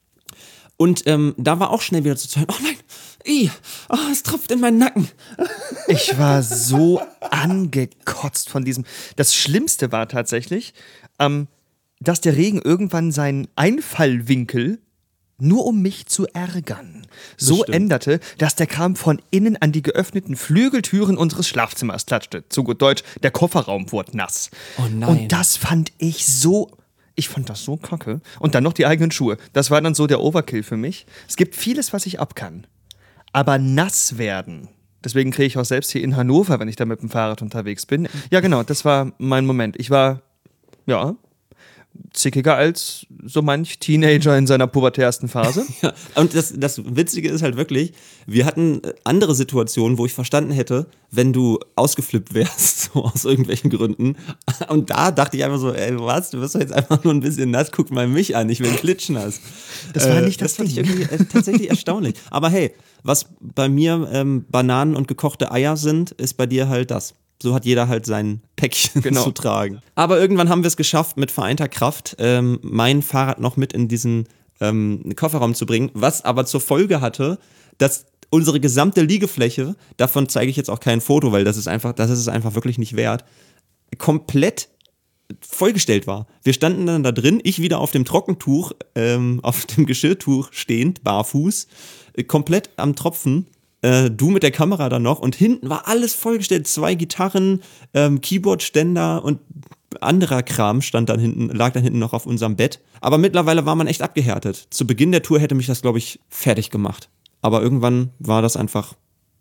Und ähm, da war auch schnell wieder zu zeigen, oh nein, ih, oh, es tropft in meinen Nacken. Ich war so angekotzt von diesem. Das Schlimmste war tatsächlich, ähm, dass der Regen irgendwann seinen Einfallwinkel nur um mich zu ärgern, so stimmt. änderte, dass der Kram von innen an die geöffneten Flügeltüren unseres Schlafzimmers klatschte. Zu gut Deutsch, der Kofferraum wurde nass. Oh nein. Und das fand ich so... Ich fand das so kacke. Und dann noch die eigenen Schuhe. Das war dann so der Overkill für mich. Es gibt vieles, was ich ab kann. Aber nass werden. Deswegen kriege ich auch selbst hier in Hannover, wenn ich da mit dem Fahrrad unterwegs bin. Ja, genau, das war mein Moment. Ich war, ja, zickiger als so manch Teenager in seiner pubertärsten Phase. Ja, und das, das Witzige ist halt wirklich, wir hatten andere Situationen, wo ich verstanden hätte, wenn du ausgeflippt wärst, so aus irgendwelchen Gründen. Und da dachte ich einfach so, ey, was, du bist doch jetzt einfach nur ein bisschen nass, guck mal mich an, ich bin klitschnass. Das war nicht das, das fand ich Ding. irgendwie äh, tatsächlich erstaunlich. Aber hey, was bei mir ähm, Bananen und gekochte Eier sind, ist bei dir halt das. So hat jeder halt sein Päckchen Genau. zu tragen. Aber irgendwann haben wir es geschafft, mit vereinter Kraft ähm, mein Fahrrad noch mit in diesen ähm, Kofferraum zu bringen, was aber zur Folge hatte, dass unsere gesamte Liegefläche, davon zeige ich jetzt auch kein Foto, weil das ist einfach, das ist es einfach wirklich nicht wert, komplett vollgestellt war. Wir standen dann da drin, ich wieder auf dem Trockentuch, ähm, auf dem Geschirrtuch stehend, barfuß, äh, komplett am Tropfen. Äh, du mit der Kamera dann noch und hinten war alles vollgestellt. Zwei Gitarren, ähm, Keyboardständer und anderer Kram stand dann hinten, lag dann hinten noch auf unserem Bett. Aber mittlerweile war man echt abgehärtet. Zu Beginn der Tour hätte mich das, glaube ich, fertig gemacht. Aber irgendwann war das einfach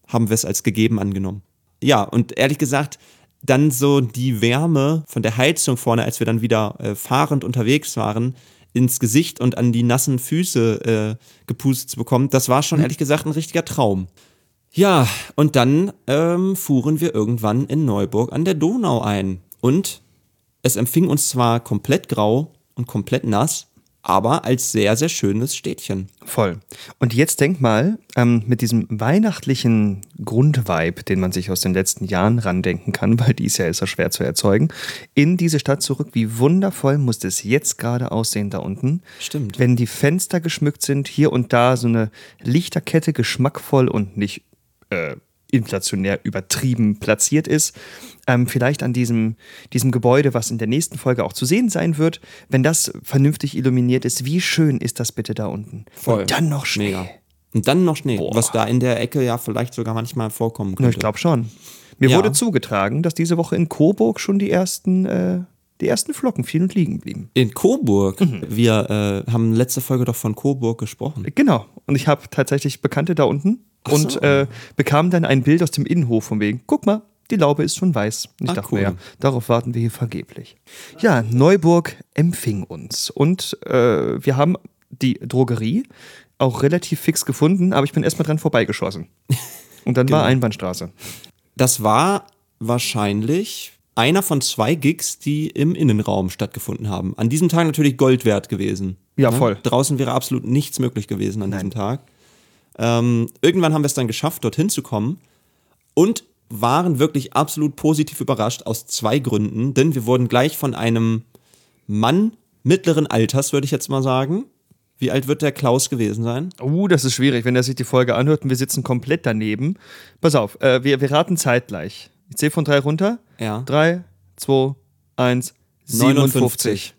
haben wir es als gegeben angenommen. Ja, und ehrlich gesagt, dann so die Wärme von der Heizung vorne, als wir dann wieder äh, fahrend unterwegs waren, ins Gesicht und an die nassen Füße äh, gepustet zu bekommen, das war schon ehrlich gesagt ein richtiger Traum. Ja, und dann ähm, fuhren wir irgendwann in Neuburg an der Donau ein. Und es empfing uns zwar komplett grau und komplett nass, aber als sehr, sehr schönes Städtchen. Voll. Und jetzt denk mal, ähm, mit diesem weihnachtlichen Grundvibe, den man sich aus den letzten Jahren randenken kann, weil dies Jahr ist er schwer zu erzeugen, in diese Stadt zurück. Wie wundervoll muss es jetzt gerade aussehen da unten. Stimmt. Wenn die Fenster geschmückt sind, hier und da so eine Lichterkette geschmackvoll und nicht äh, inflationär übertrieben platziert ist. Ähm, vielleicht an diesem, diesem Gebäude, was in der nächsten Folge auch zu sehen sein wird, wenn das vernünftig illuminiert ist, wie schön ist das bitte da unten? Voll. Und dann noch Schnee. Mega. Und dann noch Schnee, Boah. was da in der Ecke ja vielleicht sogar manchmal vorkommen Na, könnte. ich glaube schon. Mir Ja. wurde zugetragen, dass diese Woche in Coburg schon die ersten, äh, die ersten Flocken fielen und liegen blieben. In Coburg. Wir äh, haben letzte Folge doch von Coburg gesprochen. Genau. Und ich habe tatsächlich Bekannte da unten Ach so. und äh, bekam dann ein Bild aus dem Innenhof von wegen, guck mal, die Laube ist schon weiß. Und ich Ah, dachte cool. mir, ja, darauf warten wir hier vergeblich. Ja, Neuburg empfing uns. Und äh, wir haben die Drogerie auch relativ fix gefunden, aber ich bin erstmal dran vorbeigeschossen. Und dann war Genau. Einbahnstraße. Das war wahrscheinlich einer von zwei Gigs, die im Innenraum stattgefunden haben. An diesem Tag natürlich Gold wert gewesen. Ja, voll. Draußen wäre absolut nichts möglich gewesen an diesem Tag. Ähm, irgendwann haben wir es dann geschafft, dorthin zu kommen und waren wirklich absolut positiv überrascht aus zwei Gründen. Denn wir wurden gleich von einem Mann mittleren Alters, würde ich jetzt mal sagen. Wie alt wird der Klaus gewesen sein? Uh, das ist schwierig, wenn er sich die Folge anhört und wir sitzen komplett daneben. Pass auf, äh, wir, wir raten zeitgleich. Ich zähle von drei runter. Ja. Drei, zwei, eins, siebenundfünfzig.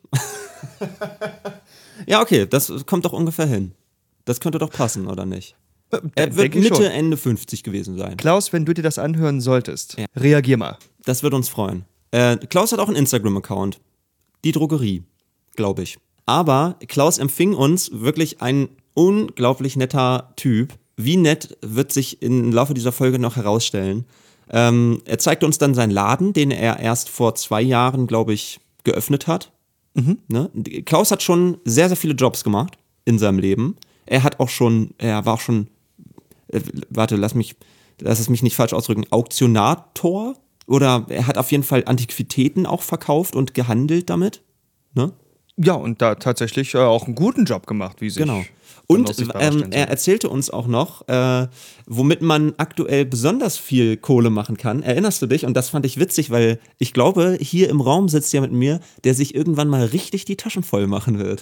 Ja, okay, das kommt doch ungefähr hin. Das könnte doch passen, oder nicht? Er wird Denke ich Mitte, schon. Ende fünfzig gewesen sein. Klaus, wenn du dir das anhören solltest, Ja. reagier mal. Das wird uns freuen. Äh, Klaus hat auch einen Instagram-Account. Die Drogerie, glaube ich. Aber Klaus empfing uns wirklich ein unglaublich netter Typ. Wie nett wird sich im Laufe dieser Folge noch herausstellen. Ähm, er zeigte uns dann seinen Laden, den er erst vor zwei Jahren, glaube ich, geöffnet hat. Ne? Klaus hat schon sehr, sehr viele Jobs gemacht in seinem Leben. Er hat auch schon, er war auch schon, äh, warte, lass mich, lass es mich nicht falsch ausdrücken, Auktionator? Oder er hat auf jeden Fall Antiquitäten auch verkauft und gehandelt damit. Ne? Ja, und da tatsächlich äh, auch einen guten Job gemacht, wie sich Genau. dann Und aus sich ähm, herausstellen er soll. erzählte uns auch noch, äh, womit man aktuell besonders viel Kohle machen kann. Erinnerst du dich? Und das fand ich witzig, weil ich glaube, hier im Raum sitzt ja mit mir, der sich irgendwann mal richtig die Taschen voll machen wird.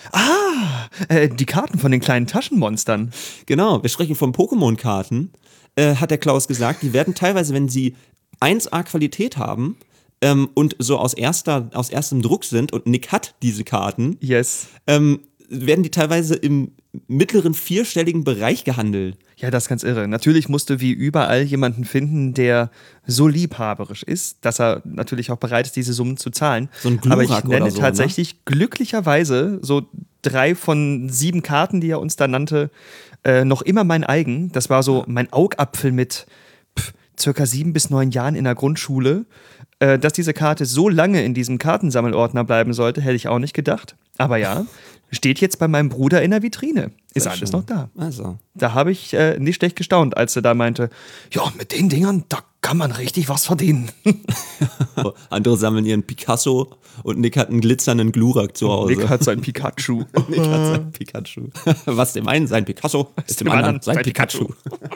Äh, die Karten von den kleinen Taschenmonstern. Genau, wir sprechen von Pokémon-Karten, äh, hat der Klaus gesagt. Die werden teilweise, wenn sie eins A Qualität haben ähm, und so aus, erster, aus erstem Druck sind, und Nick hat diese Karten, Yes. ähm, werden die teilweise im mittleren vierstelligen Bereich gehandelt. Ja, das ist ganz irre. Natürlich musste wie überall jemanden finden, der so liebhaberisch ist, dass er natürlich auch bereit ist, diese Summen zu zahlen. So ein Aber ich Glurak nenne oder so, tatsächlich glücklicherweise so drei von sieben Karten, die er uns da nannte, äh, noch immer mein eigen. Das war so mein Augapfel mit pff, circa sieben bis neun Jahren in der Grundschule. Äh, dass diese Karte so lange in diesem Kartensammelordner bleiben sollte, hätte ich auch nicht gedacht. Aber ja, steht jetzt bei meinem Bruder in der Vitrine. Ist Sehr alles schön. noch da. Also, Da habe ich äh, nicht schlecht gestaunt, als er da meinte, ja, mit den Dingern, da kann man richtig was verdienen. andere sammeln ihren Picasso und Nick hat einen glitzernden Glurak zu Hause. Nick hat sein Pikachu. Nick hat sein Pikachu. Was dem einen sein Picasso, ist dem anderen sein Pikachu.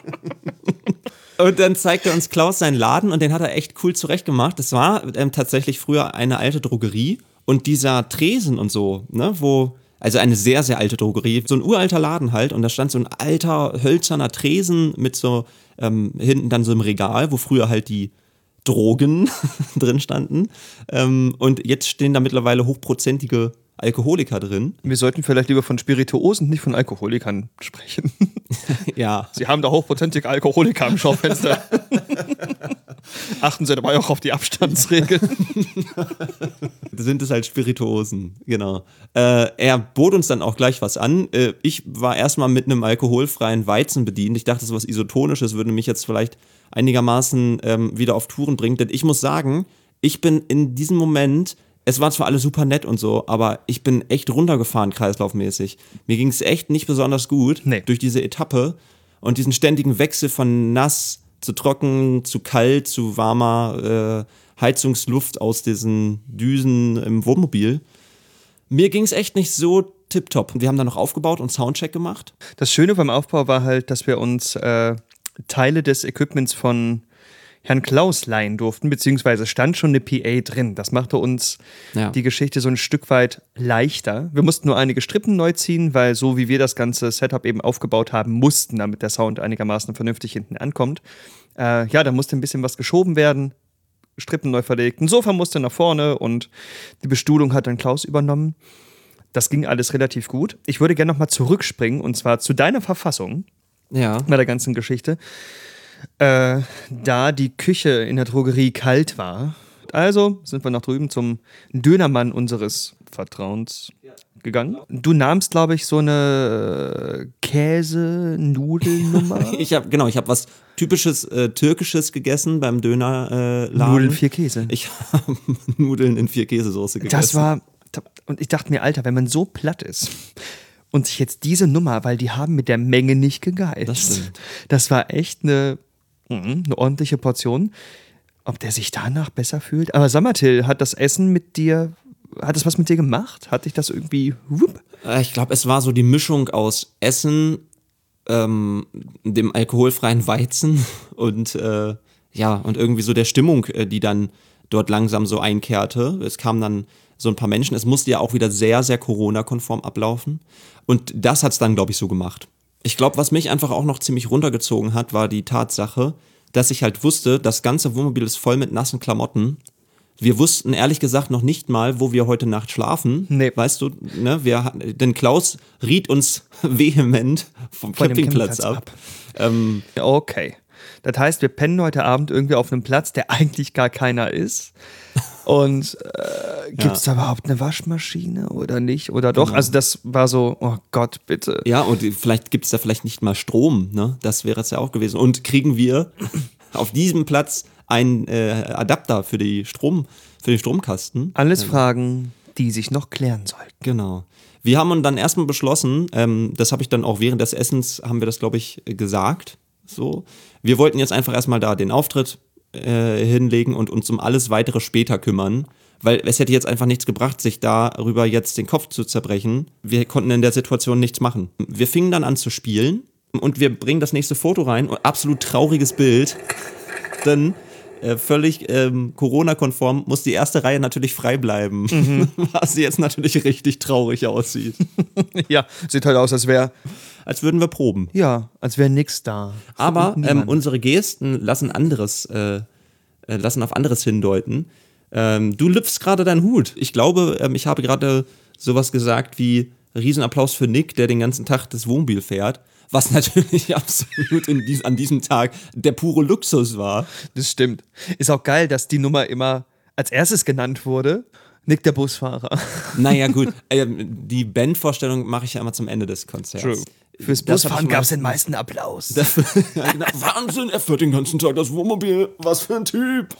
Und dann zeigte uns Klaus seinen Laden und den hat er echt cool zurechtgemacht. Das war ähm, tatsächlich früher eine alte Drogerie und dieser Tresen und so, ne, wo, also eine sehr, sehr alte Drogerie, so ein uralter Laden halt, und da stand so ein alter hölzerner Tresen mit so ähm, hinten dann so im Regal, wo früher halt die Drogen drin standen. Ähm, und jetzt stehen da mittlerweile hochprozentige Alkoholiker drin. Wir sollten vielleicht lieber von Spirituosen, nicht von Alkoholikern sprechen. Ja. Sie haben da hochprozentige Alkoholiker im Schaufenster. Achten Sie dabei auch auf die Abstandsregeln. sind es halt Spirituosen, genau. Äh, er bot uns dann auch gleich was an. Äh, ich war erstmal mit einem alkoholfreien Weizen bedient. Ich dachte, das ist was Isotonisches, würde mich jetzt vielleicht einigermaßen ähm, wieder auf Touren bringen. Denn ich muss sagen, ich bin in diesem Moment, es war zwar alles super nett und so, aber ich bin echt runtergefahren kreislaufmäßig. Mir ging es echt nicht besonders gut Nee. durch diese Etappe und diesen ständigen Wechsel von nass zu trocken, zu kalt, zu warmer äh, Heizungsluft aus diesen Düsen im Wohnmobil. Mir ging es echt nicht so tipptopp. Wir haben dann noch aufgebaut und Soundcheck gemacht. Das Schöne beim Aufbau war halt, dass wir uns äh, Teile des Equipments von Herrn Klaus leihen durften, beziehungsweise stand schon eine P A drin. Das machte uns Ja. die Geschichte so ein Stück weit leichter. Wir mussten nur einige Strippen neu ziehen, weil so wie wir das ganze Setup eben aufgebaut haben mussten, damit der Sound einigermaßen vernünftig hinten ankommt. Äh, ja, da musste ein bisschen was geschoben werden, Strippen neu verlegt, ein Sofa musste nach vorne und die Bestuhlung hat dann Klaus übernommen. Das ging alles relativ gut. Ich würde gerne nochmal zurückspringen und zwar zu deiner Verfassung Ja. bei der ganzen Geschichte. Äh, da die Küche in der Drogerie kalt war. Also sind wir nach drüben zum Dönermann unseres Vertrauens gegangen. Du nahmst, glaube ich, so eine Käse-Nudelnummer. Ich habe genau, ich habe was typisches äh, türkisches gegessen beim Dönerladen. Äh, Laden. Nudeln vier Käse. Ich habe Nudeln in vier Käsesoße gegessen. Das war, und ich dachte mir, Alter, wenn man so platt ist und sich jetzt diese Nummer, weil die haben mit der Menge nicht gegeizt. Das stimmt. Das war echt eine, eine ordentliche Portion. Ob der sich danach besser fühlt? Aber sag mal, Till, hat das Essen mit dir, hat das was mit dir gemacht? Hat dich das irgendwie, whoop? Äh, Ich glaube, es war so die Mischung aus Essen, ähm, dem alkoholfreien Weizen und äh, ja, und irgendwie so der Stimmung, äh, die dann dort langsam so einkehrte. Es kamen dann so ein paar Menschen. Es musste ja auch wieder sehr, sehr Corona-konform ablaufen. Und das hat's dann, glaube ich, so gemacht. Ich glaube, was mich einfach auch noch ziemlich runtergezogen hat, war die Tatsache, dass ich halt wusste, das ganze Wohnmobil ist voll mit nassen Klamotten. Wir wussten ehrlich gesagt noch nicht mal, wo wir heute Nacht schlafen. Nee. Weißt du, ne, wir, denn Klaus riet uns vehement vom Von dem Campingplatz Campingplatz ab. Ähm, Okay. Das heißt, wir pennen heute Abend irgendwie auf einem Platz, der eigentlich gar keiner ist. Und äh, gibt es da überhaupt eine Waschmaschine oder nicht? Oder doch? Genau. Also das war so, oh Gott, bitte. ja, und vielleicht gibt es da vielleicht nicht mal Strom, ne? Das wäre es ja auch gewesen. Und kriegen wir auf diesem Platz einen äh, Adapter für die Strom, für den Stromkasten? Alles Fragen, die sich noch klären sollten. Genau. Wir haben dann erstmal beschlossen, ähm, das habe ich dann auch während des Essens, haben wir das, glaube ich, gesagt. So. Wir wollten jetzt einfach erstmal da den Auftritt äh, hinlegen und uns um alles weitere später kümmern, weil es hätte jetzt einfach nichts gebracht, sich darüber jetzt den Kopf zu zerbrechen. Wir konnten in der Situation nichts machen. Wir fingen dann an zu spielen und wir bringen das nächste Foto rein, absolut trauriges Bild, denn äh, völlig ähm, Corona-konform muss die erste Reihe natürlich frei bleiben, mhm. was jetzt natürlich richtig traurig aussieht. Ja, sieht halt aus, als wäre, Als würden wir proben. ja, als wäre nix da. Aber Und ähm, niemand. unsere Gesten lassen anderes, äh, äh, lassen auf anderes hindeuten. Ähm, du lüpfst gerade deinen Hut. Ich glaube, ähm, ich habe gerade sowas gesagt wie Riesenapplaus für Nick, der den ganzen Tag das Wohnmobil fährt. Was natürlich absolut in dies, an diesem Tag der pure Luxus war. Das stimmt. Ist auch geil, dass die Nummer immer als erstes genannt wurde. Nick, der Busfahrer. Naja, gut. Ähm, die Bandvorstellung mache ich ja immer zum Ende des Konzerts. Fürs Das hab Busfahren ich gab es meistens- den meisten Applaus. Ja, genau. Wahnsinn, er fährt den ganzen Tag das Wohnmobil. Was für ein Typ.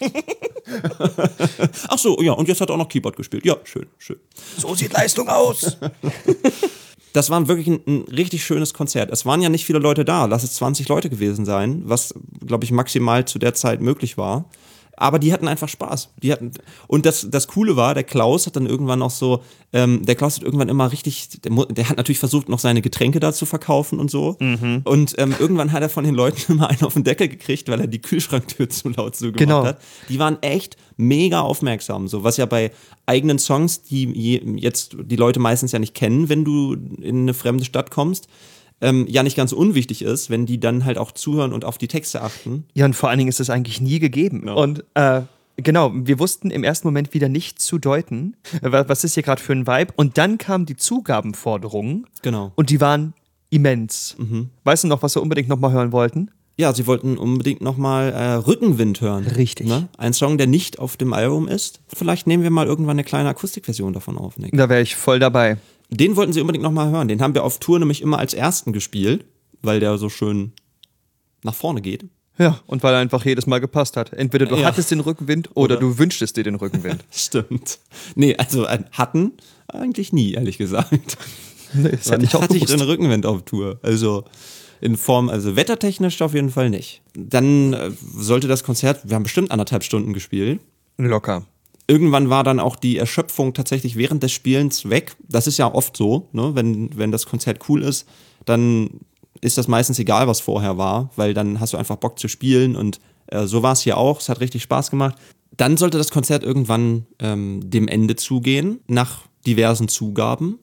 Ach so, ja, und jetzt hat er auch noch Keyboard gespielt. Ja, schön, schön. So sieht Leistung aus. Das war wirklich ein, ein richtig schönes Konzert. Es waren ja nicht viele Leute da, lass es zwanzig Leute gewesen sein, was, glaube ich, maximal zu der Zeit möglich war. Aber die hatten einfach Spaß. Die hatten, und das, das Coole war, der Klaus hat dann irgendwann noch so, ähm, der Klaus hat irgendwann immer richtig, der, mu- der hat natürlich versucht, noch seine Getränke da zu verkaufen und so. Mhm. Und ähm, irgendwann hat er von den Leuten immer einen auf den Deckel gekriegt, weil er die Kühlschranktür zu laut zugemacht Genau. hat. Die waren echt mega aufmerksam, so was ja bei eigenen Songs, die je, jetzt die Leute meistens ja nicht kennen, wenn du in eine fremde Stadt kommst, ähm, ja nicht ganz unwichtig ist, wenn die dann halt auch zuhören und auf die Texte achten. Ja, und vor allen Dingen ist das eigentlich nie gegeben. Ja. Und äh, genau, wir wussten im ersten Moment wieder nicht zu deuten, äh, wa- was ist hier gerade für ein Vibe. Und dann kamen die Zugabenforderungen Genau. und die waren immens. Weißt du noch, was wir unbedingt nochmal hören wollten? Ja, sie wollten unbedingt nochmal äh, Rückenwind hören. Richtig. Ne? Ein Song, der nicht auf dem Album ist. Vielleicht nehmen wir mal irgendwann eine kleine Akustikversion davon auf, Nick. Da wäre ich voll dabei. Den wollten sie unbedingt nochmal hören. Den haben wir auf Tour nämlich immer als ersten gespielt, weil der so schön nach vorne geht. Ja, und weil er einfach jedes Mal gepasst hat. Entweder du Ja. hattest den Rückenwind oder, Oder- du wünschtest dir den Rückenwind. Stimmt. Nee, also äh, hatten eigentlich nie, ehrlich gesagt. Nee, das hätte ich auch hatte ich gewusst. den Rückenwind auf Tour. Also in Form, also wettertechnisch auf jeden Fall nicht. Dann äh, sollte das Konzert, wir haben bestimmt anderthalb Stunden gespielt. Locker. Irgendwann war dann auch die Erschöpfung tatsächlich während des Spielens weg. Das ist ja oft so, ne? wenn, wenn das Konzert cool ist, dann ist das meistens egal, was vorher war, weil dann hast du einfach Bock zu spielen und äh, so war es hier auch. Es hat richtig Spaß gemacht. Dann sollte das Konzert irgendwann ähm, dem Ende zugehen, nach diversen Zugaben.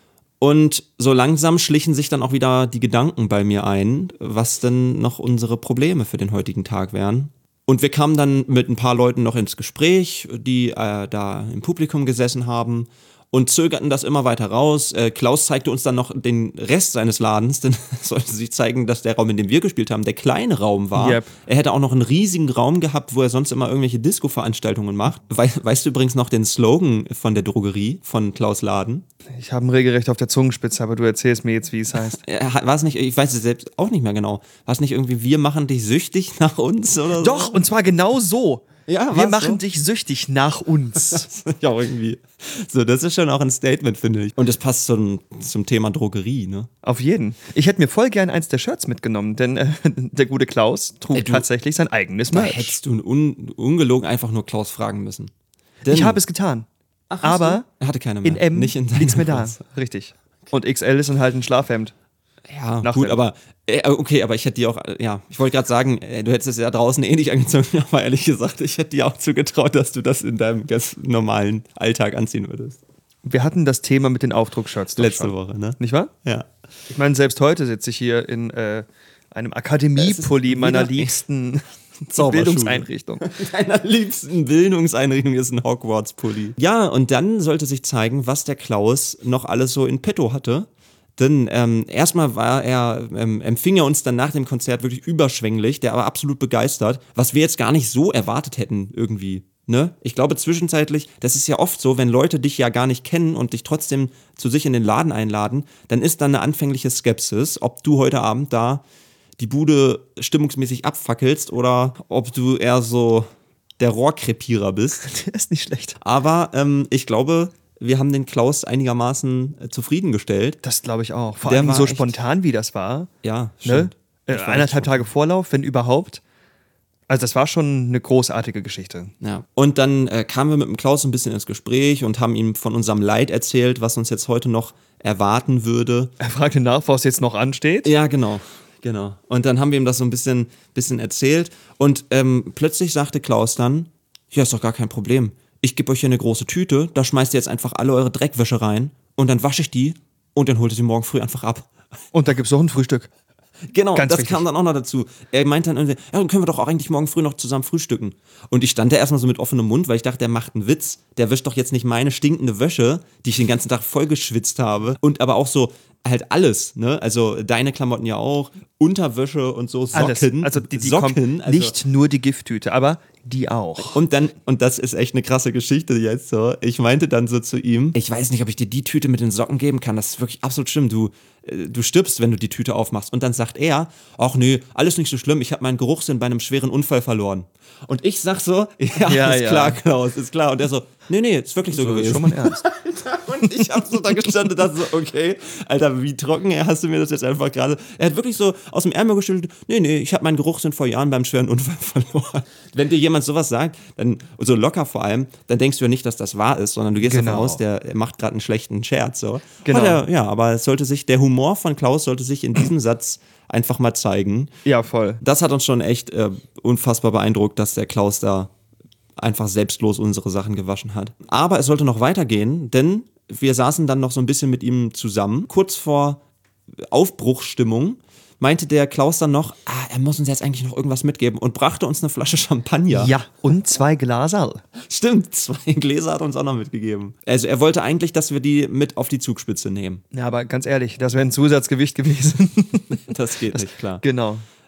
Und so langsam schlichen sich dann auch wieder die Gedanken bei mir ein, was denn noch unsere Probleme für den heutigen Tag wären. Und wir kamen dann mit ein paar Leuten noch ins Gespräch, die äh, da im Publikum gesessen haben und zögerten das immer weiter raus. Äh, Klaus zeigte uns dann noch den Rest seines Ladens, denn es sollte sich zeigen, dass der Raum, in dem wir gespielt haben, der kleine Raum war. Yep. Er hätte auch noch einen riesigen Raum gehabt, wo er sonst immer irgendwelche Disco-Veranstaltungen macht. Wei- weißt du übrigens noch den Slogan von der Drogerie, von Klaus Laden? Ich habe ihn regelrecht auf der Zungenspitze, aber du erzählst mir jetzt, wie es heißt. Äh, War es nicht, ich weiß es selbst auch nicht mehr genau, war es nicht irgendwie, wir machen dich süchtig nach uns oder so? Doch, und zwar genau so. Ja, Wir war's machen so? dich süchtig nach uns. Ja, irgendwie. So, das ist schon auch ein Statement, finde ich. Und das passt zum, zum Thema Drogerie, ne? Auf jeden. Ich hätte mir voll gern eins der Shirts mitgenommen, denn äh, der gute Klaus trug Ey, du- tatsächlich sein eigenes Da Merch. hättest du un, ungelogen einfach nur Klaus fragen müssen. Denn, Ich habe es getan. Ach, hast aber du? Er hatte keine mehr. in M nicht in nichts mehr da. Größe. Richtig. Und X L ist dann halt ein Schlafhemd. Ja, Nach gut, dem- aber äh, okay, aber ich hätte die auch, äh, ja, ich wollte gerade sagen, äh, du hättest es ja draußen eh nicht angezogen, aber ehrlich gesagt, ich hätte dir auch zugetraut, dass du das in deinem ganz normalen Alltag anziehen würdest. Wir hatten das Thema mit den Aufdruckshirts doch Letzte schon. Woche, ne? Nicht wahr? Ja. Ich meine, selbst heute sitze ich hier in äh, einem Akademiepulli Es ist meiner wieder- liebsten Zauberschule. Bildungseinrichtung. Deiner liebsten Bildungseinrichtung ist ein Hogwarts-Pulli. Ja, und dann sollte sich zeigen, was der Klaus noch alles so in petto hatte. Denn ähm, erstmal war er, ähm, empfing er uns dann nach dem Konzert wirklich überschwänglich, der war absolut begeistert, was wir jetzt gar nicht so erwartet hätten irgendwie. Ne? Ich glaube zwischenzeitlich, das ist ja oft so, wenn Leute dich ja gar nicht kennen und dich trotzdem zu sich in den Laden einladen, dann ist da eine anfängliche Skepsis, ob du heute Abend da die Bude stimmungsmäßig abfackelst oder ob du eher so der Rohrkrepierer bist. Der ist nicht schlecht. Aber ähm, ich glaube, wir haben den Klaus einigermaßen äh, zufriedengestellt. Das glaube ich auch. Vor Der allem war so echt- spontan, wie das war. Ja, Ne? stimmt. Äh, Ich war eineinhalb echt Tage Vorlauf, wenn überhaupt. Also das war schon eine großartige Geschichte. Ja. Und dann äh, kamen wir mit dem Klaus ein bisschen ins Gespräch und haben ihm von unserem Leid erzählt, was uns jetzt heute noch erwarten würde. Er fragte nach, was jetzt noch ansteht. Ja, genau. Genau. Und dann haben wir ihm das so ein bisschen, bisschen erzählt. Und ähm, plötzlich sagte Klaus dann, ja, ist doch gar kein Problem. Ich gebe euch hier eine große Tüte, da schmeißt ihr jetzt einfach alle eure Dreckwäsche rein und dann wasche ich die und dann holt ihr sie morgen früh einfach ab. Und da gibt es auch ein Frühstück. Genau, Ganz das wichtig. kam dann auch noch dazu. Er meinte dann irgendwie, ja, dann können wir doch auch eigentlich morgen früh noch zusammen frühstücken. Und ich stand da erstmal so mit offenem Mund, weil ich dachte, der macht einen Witz. Der wäscht doch jetzt nicht meine stinkende Wäsche, die ich den ganzen Tag vollgeschwitzt habe. Und aber auch so halt alles, ne? Also deine Klamotten ja auch, Unterwäsche und so, Socken. Alles. Also die, die Socken, kommt also nicht nur die Gifttüte, aber die auch. Und dann, und das ist echt eine krasse Geschichte jetzt so, ich meinte dann so zu ihm, ich weiß nicht, ob ich dir die Tüte mit den Socken geben kann, das ist wirklich absolut schlimm, du, äh, du stirbst, wenn du die Tüte aufmachst. Und dann sagt er, ach nee, alles nicht so schlimm, ich habe meinen Geruchssinn bei einem schweren Unfall verloren. Und ich sag so, ja, Ja, ist ja. klar, Klaus, ist klar. Und er so, nee, nee, ist wirklich so, So, ist gewesen. schon mal ernst. Und ich hab so da gestanden und dachte so, okay, Alter, wie trocken hast du mir das jetzt einfach gerade. Er hat wirklich so aus dem Ärmel geschüttelt, nee, nee, ich habe meinen Geruchssinn vor Jahren beim schweren Unfall verloren. Wenn dir jemand sowas sagt, dann so locker vor allem, dann denkst du ja nicht, dass das wahr ist, sondern du gehst Genau. davon aus, der er macht gerade einen schlechten Scherz. So. Genau. Und er, ja, aber es sollte sich, der Humor von Klaus sollte sich in diesem Satz einfach mal zeigen. Ja, voll. Das hat uns schon echt äh, unfassbar beeindruckt, dass der Klaus da einfach selbstlos unsere Sachen gewaschen hat. Aber es sollte noch weitergehen, denn wir saßen dann noch so ein bisschen mit ihm zusammen. Kurz vor Aufbruchsstimmung meinte der Klaus dann noch, ah, er muss uns jetzt eigentlich noch irgendwas mitgeben und brachte uns eine Flasche Champagner. Ja, und zwei Glaserl. Stimmt, zwei Gläser hat er uns auch noch mitgegeben. Also er wollte eigentlich, dass wir die mit auf die Zugspitze nehmen. Ja, aber ganz ehrlich, das wäre ein Zusatzgewicht gewesen. Das geht nicht, klar. Genau.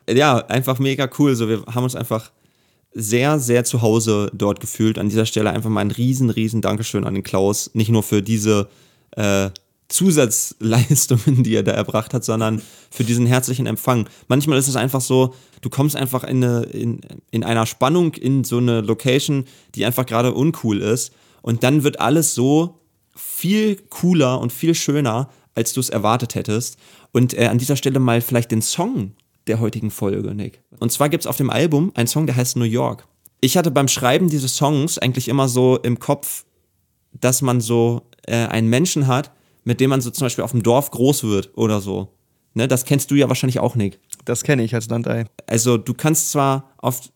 ja, einfach mega cool. So, wir haben uns einfach sehr, sehr zu Hause dort gefühlt. An dieser Stelle einfach mal ein riesen, riesen Dankeschön an den Klaus. Nicht nur für diese äh, Zusatzleistungen, die er da erbracht hat, sondern für diesen herzlichen Empfang. Manchmal ist es einfach so, du kommst einfach in, eine, in, in einer Spannung in so eine Location, die einfach gerade uncool ist und dann wird alles so viel cooler und viel schöner, als du es erwartet hättest. Und äh, an dieser Stelle mal vielleicht den Song der heutigen Folge, Nick. Und zwar gibt es auf dem Album einen Song, der heißt New York. Ich hatte beim Schreiben dieses Songs eigentlich immer so im Kopf, dass man so äh, einen Menschen hat, mit dem man so zum Beispiel auf dem Dorf groß wird oder so. Ne, das kennst du ja wahrscheinlich auch, Nick. Das kenne ich als Landei. Also du kannst zwar auf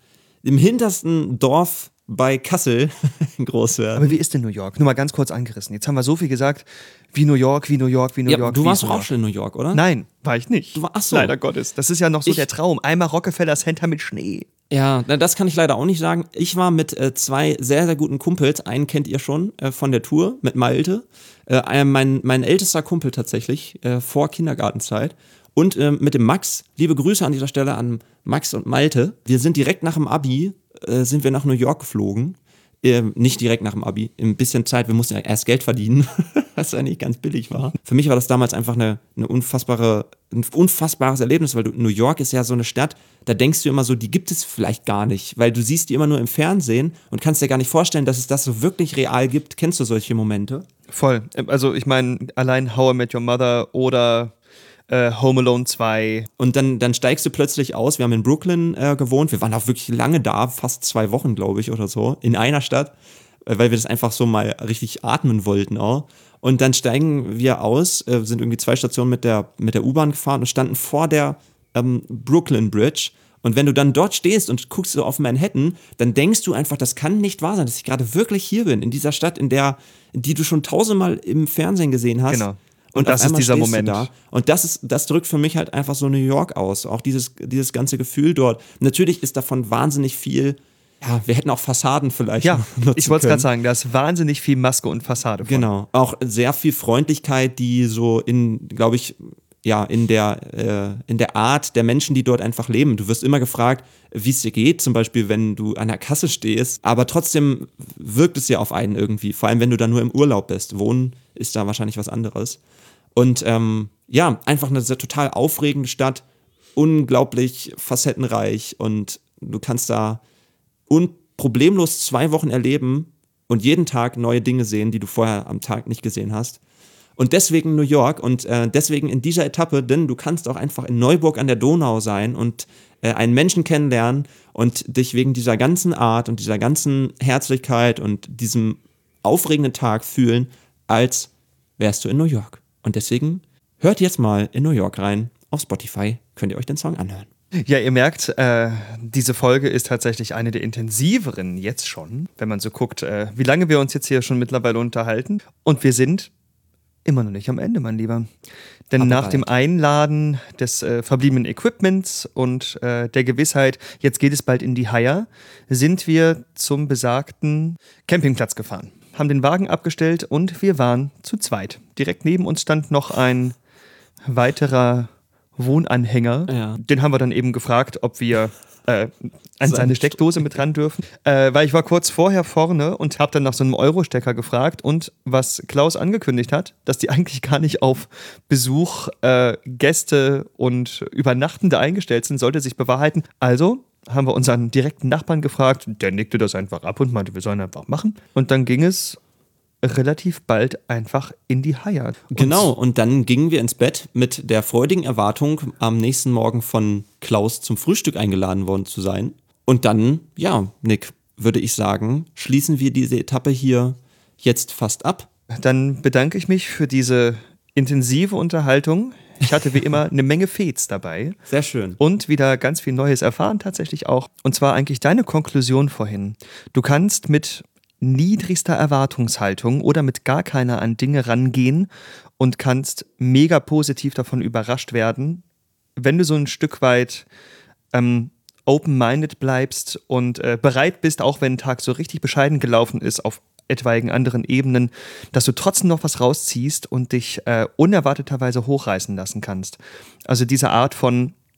im hintersten Dorf bei Kassel groß werden. Aber wie ist denn New York? Nur mal ganz kurz angerissen. Jetzt haben wir so viel gesagt, wie New York, wie New York, wie New ja, York. Du wie warst New doch auch York. schon in New York, oder? Nein, war ich nicht. Du war, ach so. Leider Gottes. Das ist ja noch so Ich- der Traum. Einmal Rockefeller Center mit Schnee. Ja, na, das kann ich leider auch nicht sagen. Ich war mit äh, zwei sehr, sehr guten Kumpels. Einen kennt ihr schon äh, von der Tour mit Malte. Äh, mein, mein ältester Kumpel tatsächlich, äh, vor Kindergartenzeit. Und äh, mit dem Max. Liebe Grüße an dieser Stelle an Max und Malte. Wir sind direkt nach dem Abi, äh, sind wir nach New York geflogen. Äh, nicht direkt nach dem Abi, ein bisschen Zeit, wir mussten ja erst Geld verdienen, was eigentlich ganz billig war. Für mich war das damals einfach eine, eine unfassbare, ein unfassbares Erlebnis, weil du, New York ist ja so eine Stadt, da denkst du immer so, die gibt es vielleicht gar nicht, weil du siehst die immer nur im Fernsehen und kannst dir gar nicht vorstellen, dass es das so wirklich real gibt. Kennst du solche Momente? Voll. Also ich meine, allein How I Met Your Mother oder äh, Home Alone zwei. Und dann, dann steigst du plötzlich aus. Wir haben in Brooklyn äh, gewohnt. Wir waren auch wirklich lange da, fast zwei Wochen, glaube ich, oder so, in einer Stadt, äh, weil wir das einfach so mal richtig atmen wollten auch. Und dann steigen wir aus, äh, sind irgendwie zwei Stationen mit der, mit der U-Bahn gefahren und standen vor der ähm, Brooklyn Bridge. Und wenn du dann dort stehst und guckst so auf Manhattan, dann denkst du einfach, das kann nicht wahr sein, dass ich gerade wirklich hier bin, in dieser Stadt, in der, die du schon tausendmal im Fernsehen gesehen hast. Genau. Und, Und das auf ist einmal dieser stehst du Moment. Da. Und das ist, das drückt für mich halt einfach so New York aus. Auch dieses, dieses ganze Gefühl dort. Natürlich ist davon wahnsinnig viel. Ja, wir hätten auch Fassaden vielleicht. Ja, nutzen ich wollte es können. gerade sagen, da ist wahnsinnig viel Maske und Fassade von. Genau. Auch sehr viel Freundlichkeit, die so in, glaube ich, ja, in der, äh, in der Art der Menschen, die dort einfach leben. Du wirst immer gefragt, wie es dir geht, zum Beispiel, wenn du an der Kasse stehst. Aber trotzdem wirkt es ja auf einen irgendwie. Vor allem, wenn du da nur im Urlaub bist. Wohnen ist da wahrscheinlich was anderes. Und ähm, ja, einfach eine sehr total aufregende Stadt, unglaublich facettenreich und du kannst da un- problemlos zwei Wochen erleben und jeden Tag neue Dinge sehen, die du vorher am Tag nicht gesehen hast. Und deswegen New York und äh, deswegen in dieser Etappe, denn du kannst auch einfach in Neuburg an der Donau sein und äh, einen Menschen kennenlernen und dich wegen dieser ganzen Art und dieser ganzen Herzlichkeit und diesem aufregenden Tag fühlen, als wärst du in New York. Und deswegen hört jetzt mal in New York rein. Auf Spotify könnt ihr euch den Song anhören. Ja, ihr merkt, äh, diese Folge ist tatsächlich eine der intensiveren jetzt schon, wenn man so guckt, äh, wie lange wir uns jetzt hier schon mittlerweile unterhalten. Und wir sind immer noch nicht am Ende, mein Lieber. Denn Aber nach bald. dem Einladen des äh, verbliebenen Equipments und äh, der Gewissheit, jetzt geht es bald in die Haier, sind wir zum besagten Campingplatz gefahren. Haben den Wagen abgestellt und wir waren zu zweit. Direkt neben uns stand noch ein weiterer Wohnanhänger. Ja. Den haben wir dann eben gefragt, ob wir äh, an seine Steckdose mit ran dürfen. Äh, weil ich war kurz vorher vorne und habe dann nach so einem Euro-Stecker gefragt. Und was Klaus angekündigt hat, dass die eigentlich gar nicht auf Besuch, äh, Gäste und Übernachtende eingestellt sind, sollte sich bewahrheiten. Also haben wir unseren direkten Nachbarn gefragt. Der nickte das einfach ab und meinte, wir sollen einfach machen. Und dann ging es relativ bald einfach in die Haier. Und Genau, und dann gingen wir ins Bett mit der freudigen Erwartung, am nächsten Morgen von Klaus zum Frühstück eingeladen worden zu sein. Und dann, ja, Nick, würde ich sagen, schließen wir diese Etappe hier jetzt fast ab. Dann bedanke ich mich für diese intensive Unterhaltung. Ich hatte wie immer eine Menge Fets dabei. Sehr schön. Und wieder ganz viel Neues erfahren tatsächlich auch. Und zwar eigentlich deine Konklusion vorhin. Du kannst mit niedrigster Erwartungshaltung oder mit gar keiner an Dinge rangehen und kannst mega positiv davon überrascht werden, wenn du so ein Stück weit ähm, open-minded bleibst und äh, bereit bist, auch wenn ein Tag so richtig bescheiden gelaufen ist auf etwaigen anderen Ebenen, dass du trotzdem noch was rausziehst und dich äh, unerwarteterweise hochreißen lassen kannst. Also diese Art von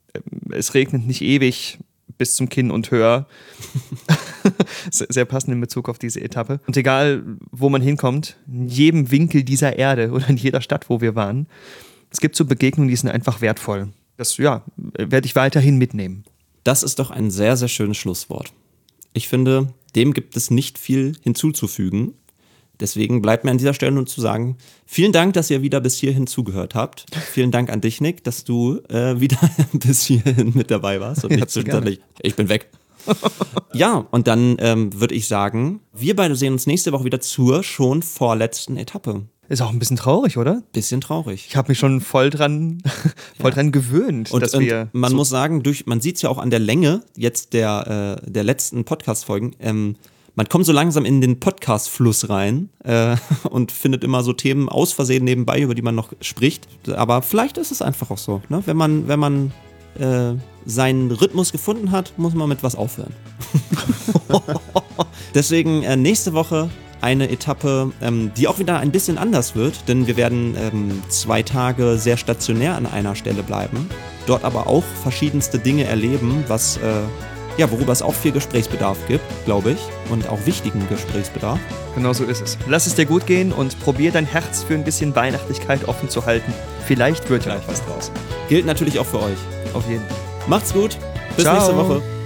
es regnet nicht ewig bis zum Kinn und höher. Sehr passend in Bezug auf diese Etappe. Und egal, wo man hinkommt, in jedem Winkel dieser Erde oder in jeder Stadt, wo wir waren, es gibt so Begegnungen, die sind einfach wertvoll. Das, ja, werde ich weiterhin mitnehmen. Das ist doch ein sehr, sehr schönes Schlusswort. Ich finde, dem gibt es nicht viel hinzuzufügen. Deswegen bleibt mir an dieser Stelle nur zu sagen, vielen Dank, dass ihr wieder bis hierhin zugehört habt. Vielen Dank an dich, Nick, dass du äh, wieder bis hierhin mit dabei warst. Und nicht zwischenzeitlich, ich bin weg. Ja, und dann ähm, würde ich sagen, wir beide sehen uns nächste Woche wieder zur schon vorletzten Etappe. Ist auch ein bisschen traurig, oder? Bisschen traurig. Ich habe mich schon voll dran, voll ja. dran gewöhnt, und, dass und wir. Man so muss sagen, durch, man sieht es ja auch an der Länge jetzt der, äh, der letzten Podcast-Folgen. Ähm, man kommt so langsam in den Podcast-Fluss rein äh, und findet immer so Themen aus Versehen nebenbei, über die man noch spricht. Aber vielleicht ist es einfach auch so, ne? Wenn man, wenn man äh, seinen Rhythmus gefunden hat, muss man mit was aufhören. Deswegen äh, nächste Woche eine Etappe, ähm, die auch wieder ein bisschen anders wird, denn wir werden ähm, zwei Tage sehr stationär an einer Stelle bleiben, dort aber auch verschiedenste Dinge erleben, was, äh, ja, worüber es auch viel Gesprächsbedarf gibt, glaube ich, und auch wichtigen Gesprächsbedarf. Genau so ist es. Lass es dir gut gehen und probier dein Herz für ein bisschen Weihnachtlichkeit offen zu halten. Vielleicht wird ja noch was draus. Gilt natürlich auch für euch. Auf jeden Fall. Macht's gut. Bis Ciao. nächste Woche.